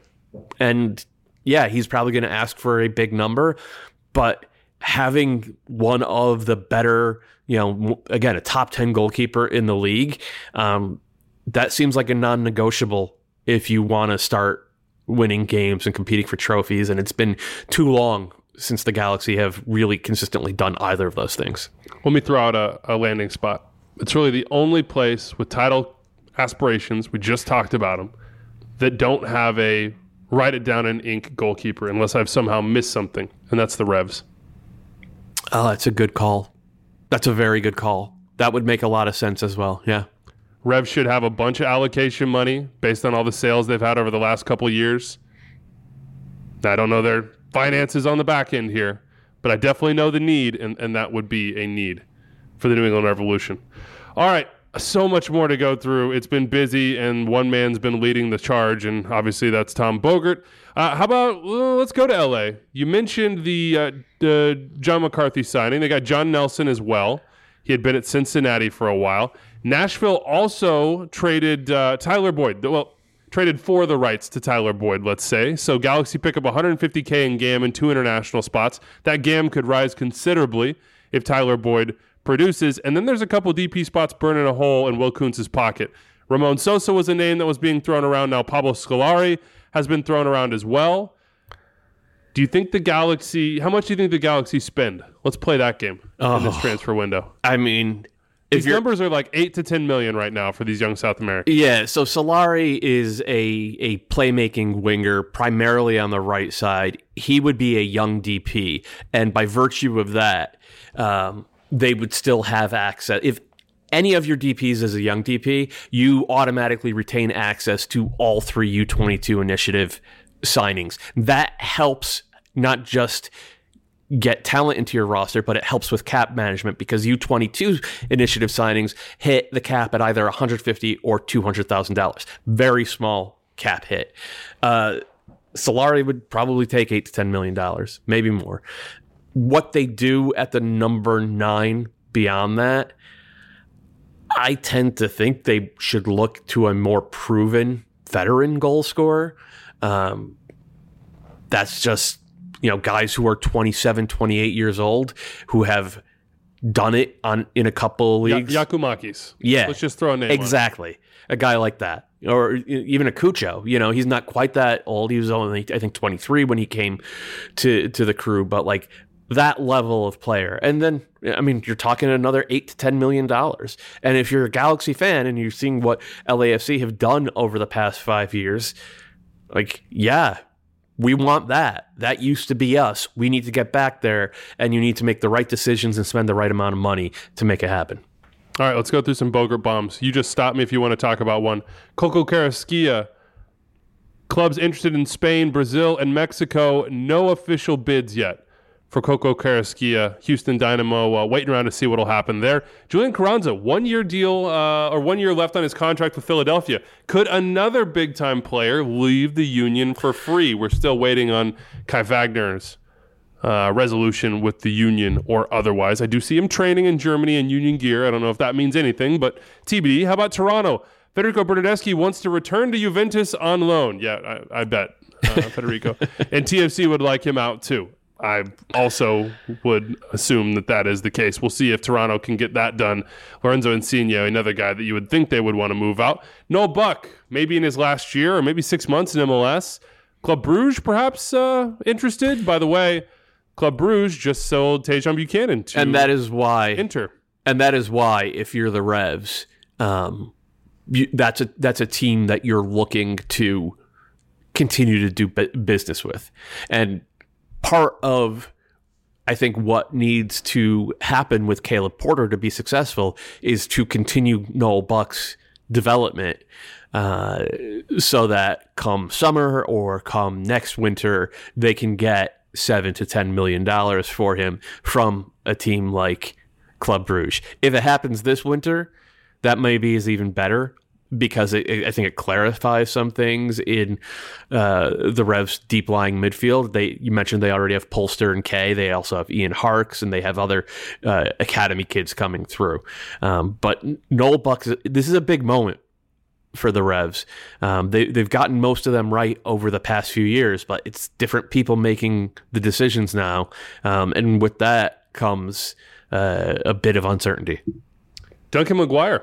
and yeah, he's probably going to ask for a big number, but having one of the better, you know, again, a top ten goalkeeper in the league, um, that seems like a non-negotiable if you want to start winning games and competing for trophies. And it's been too long since the Galaxy have really consistently done either of those things. Let me throw out a, a landing spot. It's really the only place with title aspirations, we just talked about them, that don't have a write it down in ink goalkeeper, unless I've somehow missed something, and that's the Revs. Oh, that's a good call. That's a very good call. That would make a lot of sense as well. Yeah. Revs should have a bunch of allocation money based on all the sales they've had over the last couple of years. I don't know their finances on the back end here, but I definitely know the need, and, and that would be a need for the New England Revolution. All right. So much more to go through. It's been busy, and one man's been leading the charge, and obviously that's Tom Bogert. Uh, how about, well, let's go to L A. You mentioned the uh, uh, John McCarthy signing. They got John Nelson as well. He had been at Cincinnati for a while. Nashville also traded uh, Tyler Boyd. Well, traded for the rights to Tyler Boyd, let's say. So Galaxy pick up one hundred fifty K in G A M and two international spots. That G A M could rise considerably if Tyler Boyd produces, and then there's a couple D P spots burning a hole in Will Kuntz's pocket. Ramon Sosa was a name that was being thrown around. Now Pablo Scolari has been thrown around as well. Do Do you think the Galaxy, how much do you think the Galaxy spend? Let's play that game Oh. in this transfer window. I mean, if These you're, numbers are like eight to ten million right now for these young South Americans. yeah, so Solari is a a playmaking winger, primarily on the right side. He would be a young D P, and by virtue of that, um, they would still have access. If any of your D Ps is a young D P, you automatically retain access to all three U twenty-two initiative signings. That helps not just get talent into your roster, but it helps with cap management because U twenty-two initiative signings hit the cap at either one hundred fifty thousand dollars or two hundred thousand dollars. Very small cap hit. Uh, Solari would probably take eight to ten million dollars, maybe more. What they do at the number nine beyond that, I tend to think they should look to a more proven veteran goal scorer. Um, that's just, you know, guys who are twenty-seven, twenty-eight years old who have done it on in a couple of leagues. Ya- Yakumakis. Yeah. Let's just throw a name Exactly. A guy like that. Or even a Cucho. You know, he's not quite that old. He was only, I think, twenty-three when he came to, to the Crew, but like that level of player. And then, I mean, you're talking another eight to ten million dollars. And if you're a Galaxy fan and you're seeing what L A F C have done over the past five years, like, yeah, we want that. That used to be us. We need to get back there, and you need to make the right decisions and spend the right amount of money to make it happen. All right, let's go through some Bogart bombs. You just stop me if you want to talk about one. Coco Carrasquilla. Clubs interested in Spain, Brazil, and Mexico. No official bids yet for Coco Carrasquilla. Houston Dynamo uh, waiting around to see what will happen there. Julian Carranza, one-year deal uh, or one year left on his contract with Philadelphia. Could another big-time player leave the Union for free? We're still waiting on Kai Wagner's uh, resolution with the Union or otherwise. I do see him training in Germany in Union gear. I don't know if that means anything, but T B D. How about Toronto? Federico Bernardeschi wants to return to Juventus on loan. Yeah, I, I bet, uh, Federico. And T F C would like him out too. I also would assume that that is the case. We'll see if Toronto can get that done. Lorenzo Insigne, another guy that you would think they would want to move out. Noel Buck, maybe in his last year or maybe six months in M L S. Club Brugge, perhaps uh, interested. By the way, Club Brugge just sold Tejan Buchanan to And that is why Inter. And that is why, if you're the Revs, um, you, that's a that's a team that you're looking to continue to do bu- business with. And part of, I think, what needs to happen with Caleb Porter to be successful is to continue Noel Buck's development uh, so that come summer or come next winter, they can get seven to ten million dollars for him from a team like Club Brugge. If it happens this winter, that maybe is even better, because it, it, I think it clarifies some things in uh, the Revs' deep-lying midfield. They you mentioned they already have Polster and Kay. They also have Ian Harks, and they have other uh, academy kids coming through. Um, but Noel Buck, this is a big moment for the Revs. Um, they, they've gotten most of them right over the past few years, but it's different people making the decisions now. Um, and with that comes uh, a bit of uncertainty. Duncan McGuire.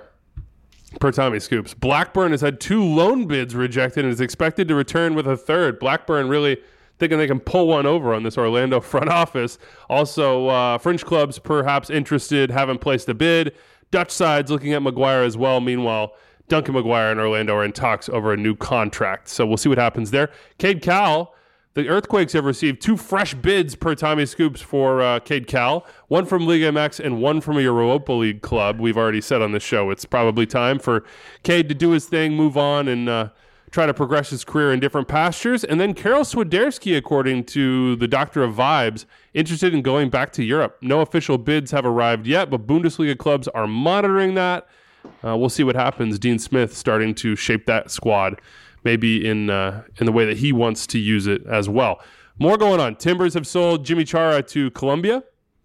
Per Tommy Scoops. Blackburn has had two loan bids rejected and is expected to return with a third. Blackburn really thinking they can pull one over on this Orlando front office. Also, uh, French clubs perhaps interested, haven't placed a bid. Dutch sides looking at McGuire as well. Meanwhile, Duncan McGuire and Orlando are in talks over a new contract. So we'll see what happens there. Cade Cowell. The Earthquakes have received two fresh bids per Tommy Scoops for uh, Cade Cowell, one from Liga M X and one from a Europa League club. We've already said on this show it's probably time for Cade to do his thing, move on, and uh, try to progress his career in different pastures. And then Karol Swiderski, according to the Doctor of Vibes, interested in going back to Europe. No official bids have arrived yet, but Bundesliga clubs are monitoring that. Uh, we'll see what happens. Dean Smith starting to shape that squad, maybe in uh, in the way that he wants to use it as well. More going on. Timbers have sold Jimmy Chara to Colombia,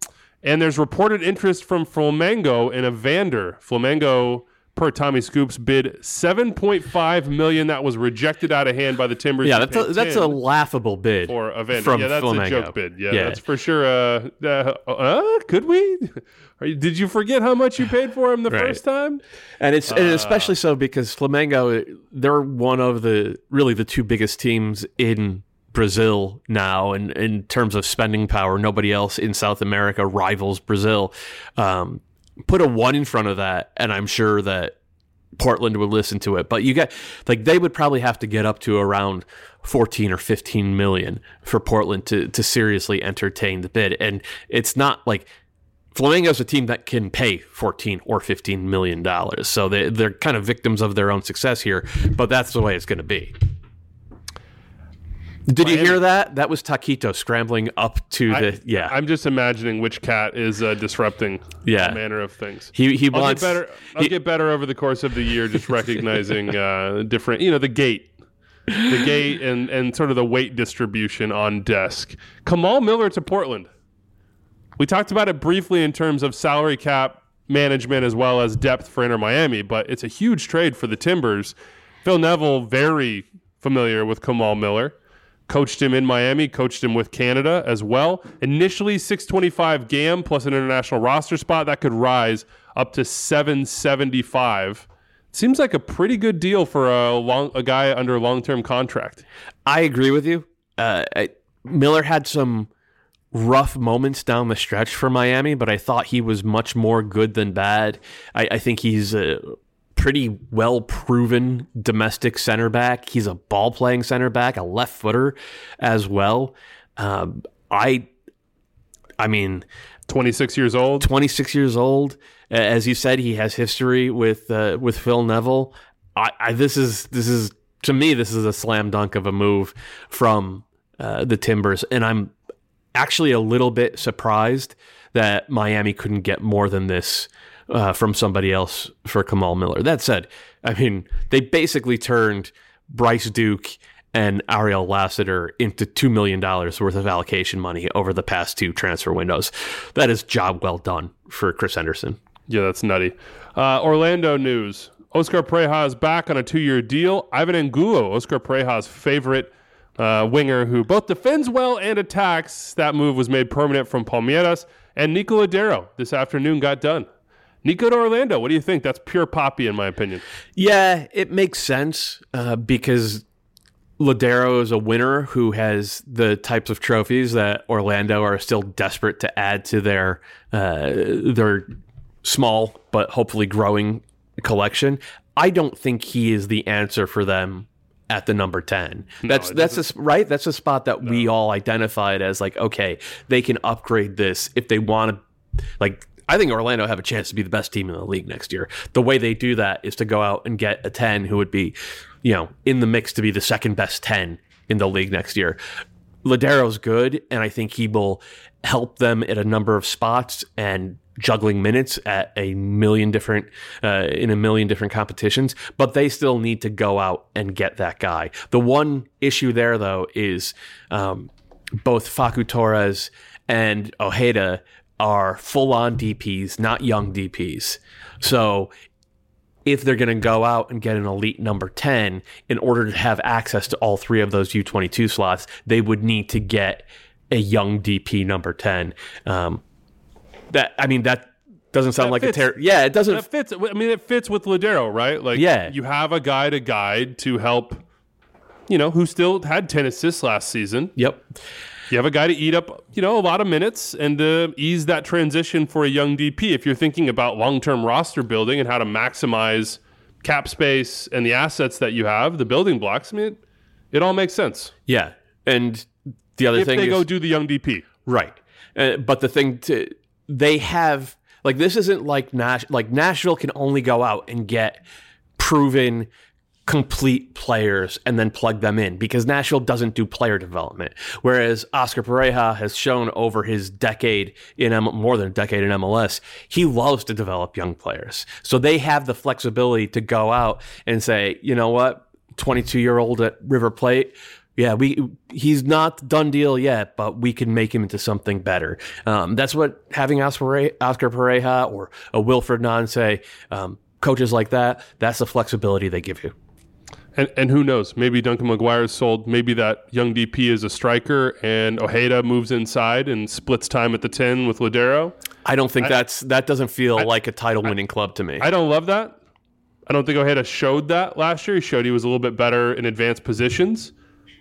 and there's reported interest from Flamengo in Evander. Flamengo, per Tommy Scoops, bid seven point five million dollars. That was rejected out of hand by the Timbers. Yeah, that's a, that's a laughable bid for Evander. From yeah, that's Flamengo. a joke bid. Yeah, yeah. that's for sure. Uh, uh, uh, could we? Are you, did you forget how much you paid for him the Right. first time? And it's Uh, and especially so because Flamengo, they're one of the really the two biggest teams in Brazil now, and in terms of spending power, nobody else in South America rivals Brazil. Um, put a one in front of that, and I'm sure that Portland would listen to it. But you get like they would probably have to get up to around fourteen or fifteen million for Portland to to seriously entertain the bid, and it's not like Flamengo's a team that can pay fourteen or fifteen million dollars, so they they're kind of victims of their own success here. But that's the way it's going to be. Did Miami. You hear that? That was Taquito scrambling up to the I, yeah. I'm just imagining which cat is uh, disrupting yeah. the manner of things. He he I'll wants get better. I'll he, get better over the course of the year, just recognizing uh, different. You know, the gate, the gate, and and sort of the weight distribution on desk. Kamal Miller to Portland. We talked about it briefly in terms of salary cap management as well as depth for Inter Miami, but it's a huge trade for the Timbers. Phil Neville, very familiar with Kamal Miller. Coached him in Miami, coached him with Canada as well. Initially six twenty-five G A M plus an international roster spot. That could rise up to seven seventy-five. Seems like a pretty good deal for a long a guy under a long-term contract. I agree with you. Uh, I, Miller had some rough moments down the stretch for Miami, but I thought he was much more good than bad. I, I think he's a pretty well-proven domestic center back. He's a ball-playing center back, a left footer as well. Um, I, I mean, twenty-six years old. twenty-six years old. As you said, he has history with uh, with Phil Neville. I, I this is this is to me this is a slam dunk of a move from uh, the Timbers, and I'm actually a little bit surprised that Miami couldn't get more than this Uh, from somebody else for Kamal Miller. That said, I mean, they basically turned Bryce Duke and Ariel Lassiter into two million dollars worth of allocation money over the past two transfer windows. That is job well done for Chris Henderson. Yeah, that's nutty. Uh, Orlando news. Oscar Pareja is back on a two-year deal. Ivan Angulo, Oscar Pareja's favorite uh, winger who both defends well and attacks. That move was made permanent from Palmeiras. And Nico Lodeiro this afternoon got done. Nico to Orlando. What do you think? That's pure poppy, in my opinion. Yeah, it makes sense uh, because Lodeiro is a winner who has the types of trophies that Orlando are still desperate to add to their uh, their small but hopefully growing collection. I don't think he is the answer for them at the number ten. No, that's that's a, right. That's a spot that no. we all identified as like, okay, they can upgrade this if they want to. Like, I think Orlando have a chance to be the best team in the league next year. The way they do that is to go out and get a ten who would be, you know, in the mix to be the second best ten in the league next year. Lodeiro's good, and I think he will help them at a number of spots and juggling minutes at a million different uh, in a million different competitions. But they still need to go out and get that guy. The one issue there, though, is um, both Facu Torres and Ojeda are full-on D Ps, not young D Ps. So if they're going to go out and get an elite number ten, in order to have access to all three of those U twenty-two slots, they would need to get a young D P number ten. Um, that I mean, that doesn't sound that like fits. a terror. Yeah, it doesn't. That fits. I mean, it fits with Lodeiro, right? Like, yeah. You have a guy to guide to help, you know, who still had ten assists last season. Yep. You have a guy to eat up, you know, a lot of minutes and to ease that transition for a young D P. If you're thinking about long-term roster building and how to maximize cap space and the assets that you have, the building blocks, I mean, it, it all makes sense. Yeah. And the other if thing they is, go do the young D P. Right. Uh, but the thing to, they have, like, this isn't like Nash, like Nashville can only go out and get proven complete players and then plug them in, because Nashville doesn't do player development. Whereas Oscar Pareja has shown over his decade in M- more than a decade in M L S, he loves to develop young players. So they have the flexibility to go out and say, you know what, twenty-two year old at River Plate, yeah, we he's not done deal yet, but we can make him into something better. Um, that's what having Oscar Pareja or a Wilfred Nancy, um, coaches like that, that's the flexibility they give you. And and who knows? Maybe Duncan McGuire is sold. Maybe that young D P is a striker, and Ojeda moves inside and splits time at the ten with Lodeiro. I don't think I, that's that doesn't feel I, like a title-winning club to me. I don't love that. I don't think Ojeda showed that last year. He showed he was a little bit better in advanced positions.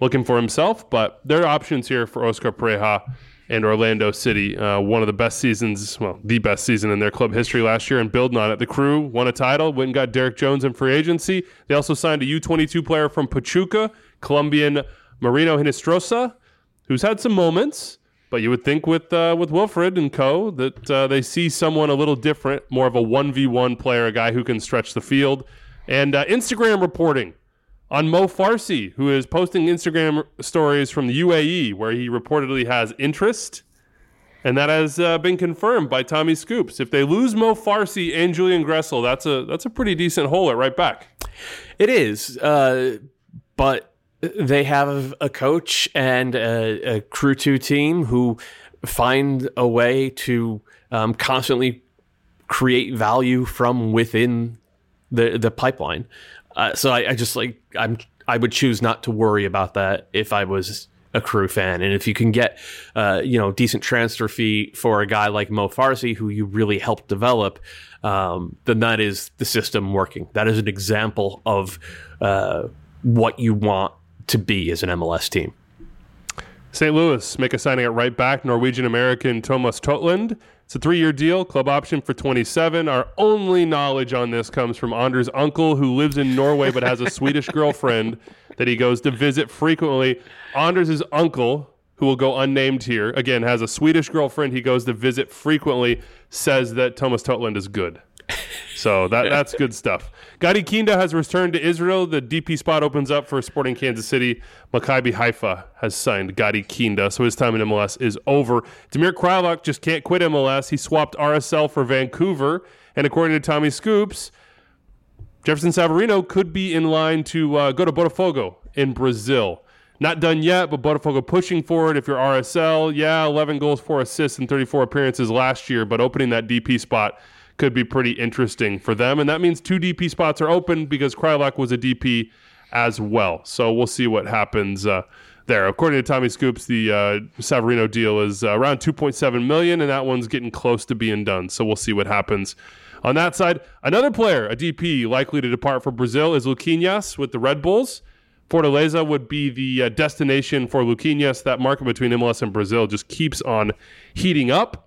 looking for himself. But there are options here for Oscar Pareja and Orlando City. Uh, one of the best seasons, well, the best season in their club history last year, and building on it. The Crew won a title, went and got Derek Jones in free agency. They also signed a U twenty-two player from Pachuca, Colombian Marino Hinestrosa, who's had some moments. But you would think with uh, with Wilfred and co that uh, they see someone a little different, more of a one v one player, a guy who can stretch the field. And uh, Instagram reporting on Mo Farsi, who is posting Instagram stories from the U A E, where he reportedly has interest. And that has uh, been confirmed by Tommy Scoops. If they lose Mo Farsi and Julian Gressel, that's a that's a pretty decent hole at right back. It is, uh, but they have a coach and a, a Crew two team who find a way to um, constantly create value from within the the pipeline. Uh, so I, I just like I'm I would choose not to worry about that if I was a Crew fan. And if you can get uh, you know decent transfer fee for a guy like Mo Farsi, who you really helped develop, um, then that is the system working. That is an example of uh, what you want to be as an M L S team. Saint Louis make a signing at right back, Norwegian-American Thomas Totland. It's a three-year deal, club option for twenty-seven. Our only knowledge on this comes from Anders' uncle, who lives in Norway but has a Swedish girlfriend that he goes to visit frequently. Anders' uncle, who will go unnamed here, again, has a Swedish girlfriend he goes to visit frequently, says that Thomas Totland is good. So that that's good stuff. Gadi Kinda has returned to Israel. The D P spot opens up for Sporting Kansas City. Maccabi Haifa has signed Gadi Kinda, so his time in M L S is over. Damir Kreilach just can't quit M L S. He swapped R S L for Vancouver, and according to Tommy Scoops, Jefferson Savarino could be in line to uh, go to Botafogo in Brazil. Not done yet, but Botafogo pushing for it. If you're R S L, yeah, eleven goals, four assists, and thirty-four appearances last year, but opening that D P spot could be pretty interesting for them. And that means two D P spots are open because Kreilach was a D P as well. So we'll see what happens uh, there. According to Tommy Scoops, the uh, Savarino deal is uh, around two point seven million dollars, and that one's getting close to being done. So we'll see what happens on that side. Another player, a D P, likely to depart for Brazil is Luquinhas with the Red Bulls. Fortaleza would be the uh, destination for Luquinhas. That market between M L S and Brazil just keeps on heating up.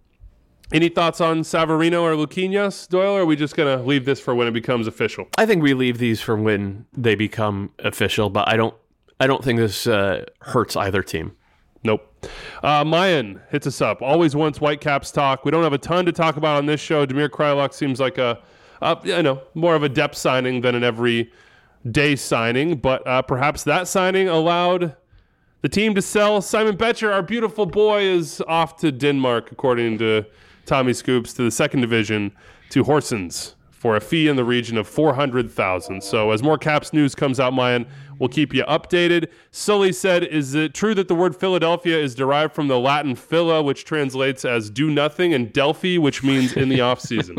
Any thoughts on Savarino or Luquinhas, Doyle, or are we just going to leave this for when it becomes official? I think we leave these for when they become official, but I don't I don't think this uh, hurts either team. Nope. Uh, Mayan hits us up. Always wants Whitecaps talk. We don't have a ton to talk about on this show. Damir Kreilach seems like a, uh, you know, more of a depth signing than an everyday signing, but uh, perhaps that signing allowed the team to sell Simon Betcher. Our beautiful boy is off to Denmark, according to Tommy Scoops, to the second division, to Horsens for a fee in the region of four hundred thousand dollars. So as more Caps news comes out, Mayan, we'll keep you updated. Sully said, is it true that the word Philadelphia is derived from the Latin phila, which translates as do nothing, and Delphi, which means in the off season?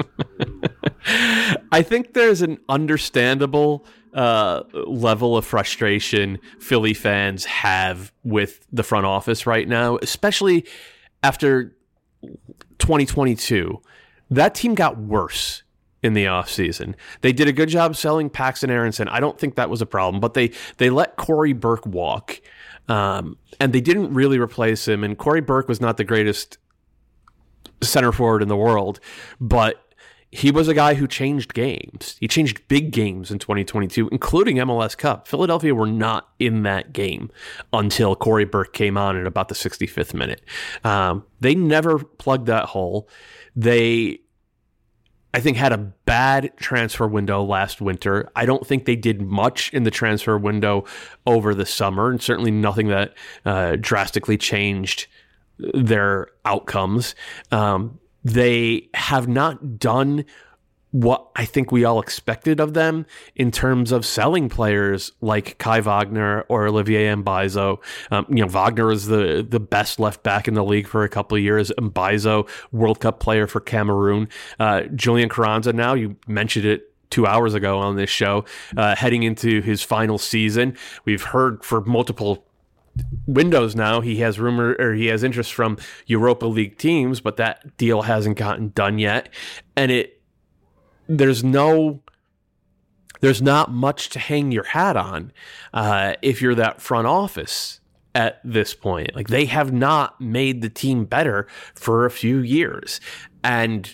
I think there's an understandable uh, level of frustration Philly fans have with the front office right now, especially after twenty twenty-two. That team got worse in the offseason. They did a good job selling Paxton Aronson. I don't think that was a problem, but they they let Corey Burke walk, um, and they didn't really replace him. And Corey Burke was not the greatest center forward in the world, but he was a guy who changed games. He changed big games in twenty twenty-two, including M L S Cup. Philadelphia were not in that game until Corey Burke came on at about the sixty-fifth minute. Um, they never plugged that hole. They, I think, had a bad transfer window last winter. I don't think they did much in the transfer window over the summer, and certainly nothing that uh, drastically changed their outcomes. Um, They have not done what I think we all expected of them in terms of selling players like Kai Wagner or Olivier Mbaizo. Um, you know, Wagner was the, the best left back in the league for a couple of years. Mbaizo, World Cup player for Cameroon. Uh, Julian Carranza now, you mentioned it two hours ago on this show, uh, heading into his final season. We've heard for multiple windows now he has rumor or he has interest from Europa League teams, but that deal hasn't gotten done yet. And it there's no there's not much to hang your hat on uh, if you're that front office at this point. Like, they have not made the team better for a few years. And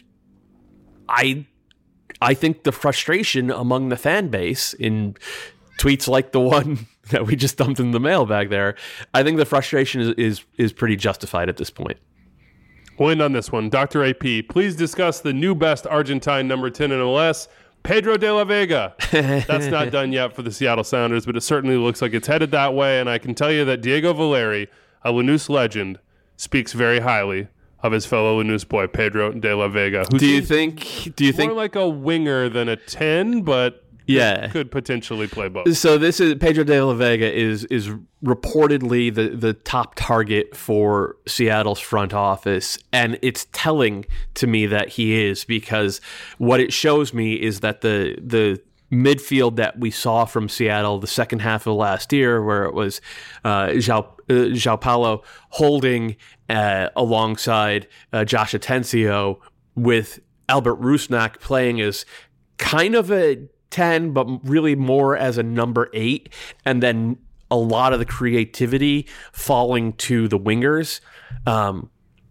I I think the frustration among the fan base in tweets like the one that we just dumped in the mailbag there, I think the frustration is is, is pretty justified at this point. We'll end on this one. Doctor A P, please discuss the new best Argentine number ten in M L S, Pedro de la Vega. That's not done yet for the Seattle Sounders, but it certainly looks like it's headed that way. And I can tell you that Diego Valeri, a Lanús legend, speaks very highly of his fellow Lanús boy, Pedro de la Vega. Who do you think? Do you more think like a winger than a ten, but yeah, could potentially play both. So this is Pedro de la Vega is is reportedly the the top target for Seattle's front office, and it's telling to me that he is, because what it shows me is that the the midfield that we saw from Seattle the second half of last year, where it was uh, João, uh, João Paulo holding uh, alongside uh, Josh Atencio, with Albert Rusnak playing as kind of a ten, but really more as a number eight, and then a lot of the creativity falling to the wingers. Um,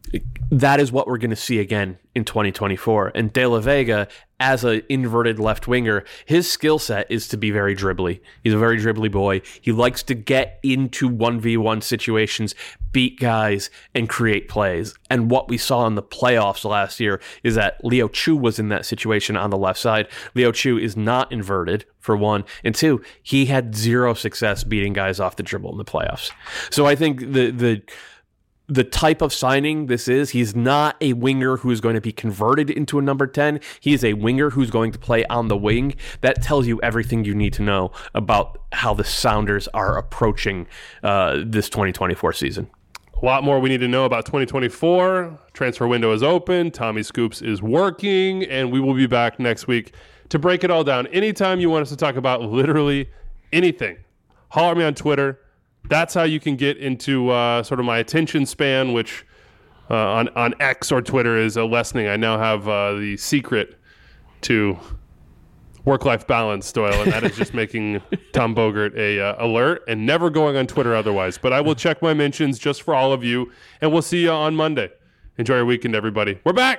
that is what we're going to see again in twenty twenty-four. And De La Vega, as an inverted left winger, his skill set is to be very dribbly. He's a very dribbly boy. He likes to get into one v one situations, beat guys, and create plays. And what we saw in the playoffs last year is that Leo Chu was in that situation on the left side. Leo Chu is not inverted, for one. And two, he had zero success beating guys off the dribble in the playoffs. So I think the the the type of signing this is, he's not a winger who is going to be converted into a number ten. He is a winger who's going to play on the wing. That tells you everything you need to know about how the Sounders are approaching uh, this twenty twenty-four season. A lot more we need to know about twenty twenty-four. Transfer window is open. Tommy Scoops is working, and we will be back next week to break it all down. Anytime you want us to talk about literally anything, holler at me on Twitter. That's how you can get into uh, sort of my attention span, which uh, on, on X or Twitter is a lessening. I now have uh, the secret to work-life balance, Doyle, and that is just making Tom Bogert a uh, alert and never going on Twitter otherwise. But I will check my mentions just for all of you, and we'll see you on Monday. Enjoy your weekend, everybody. We're back!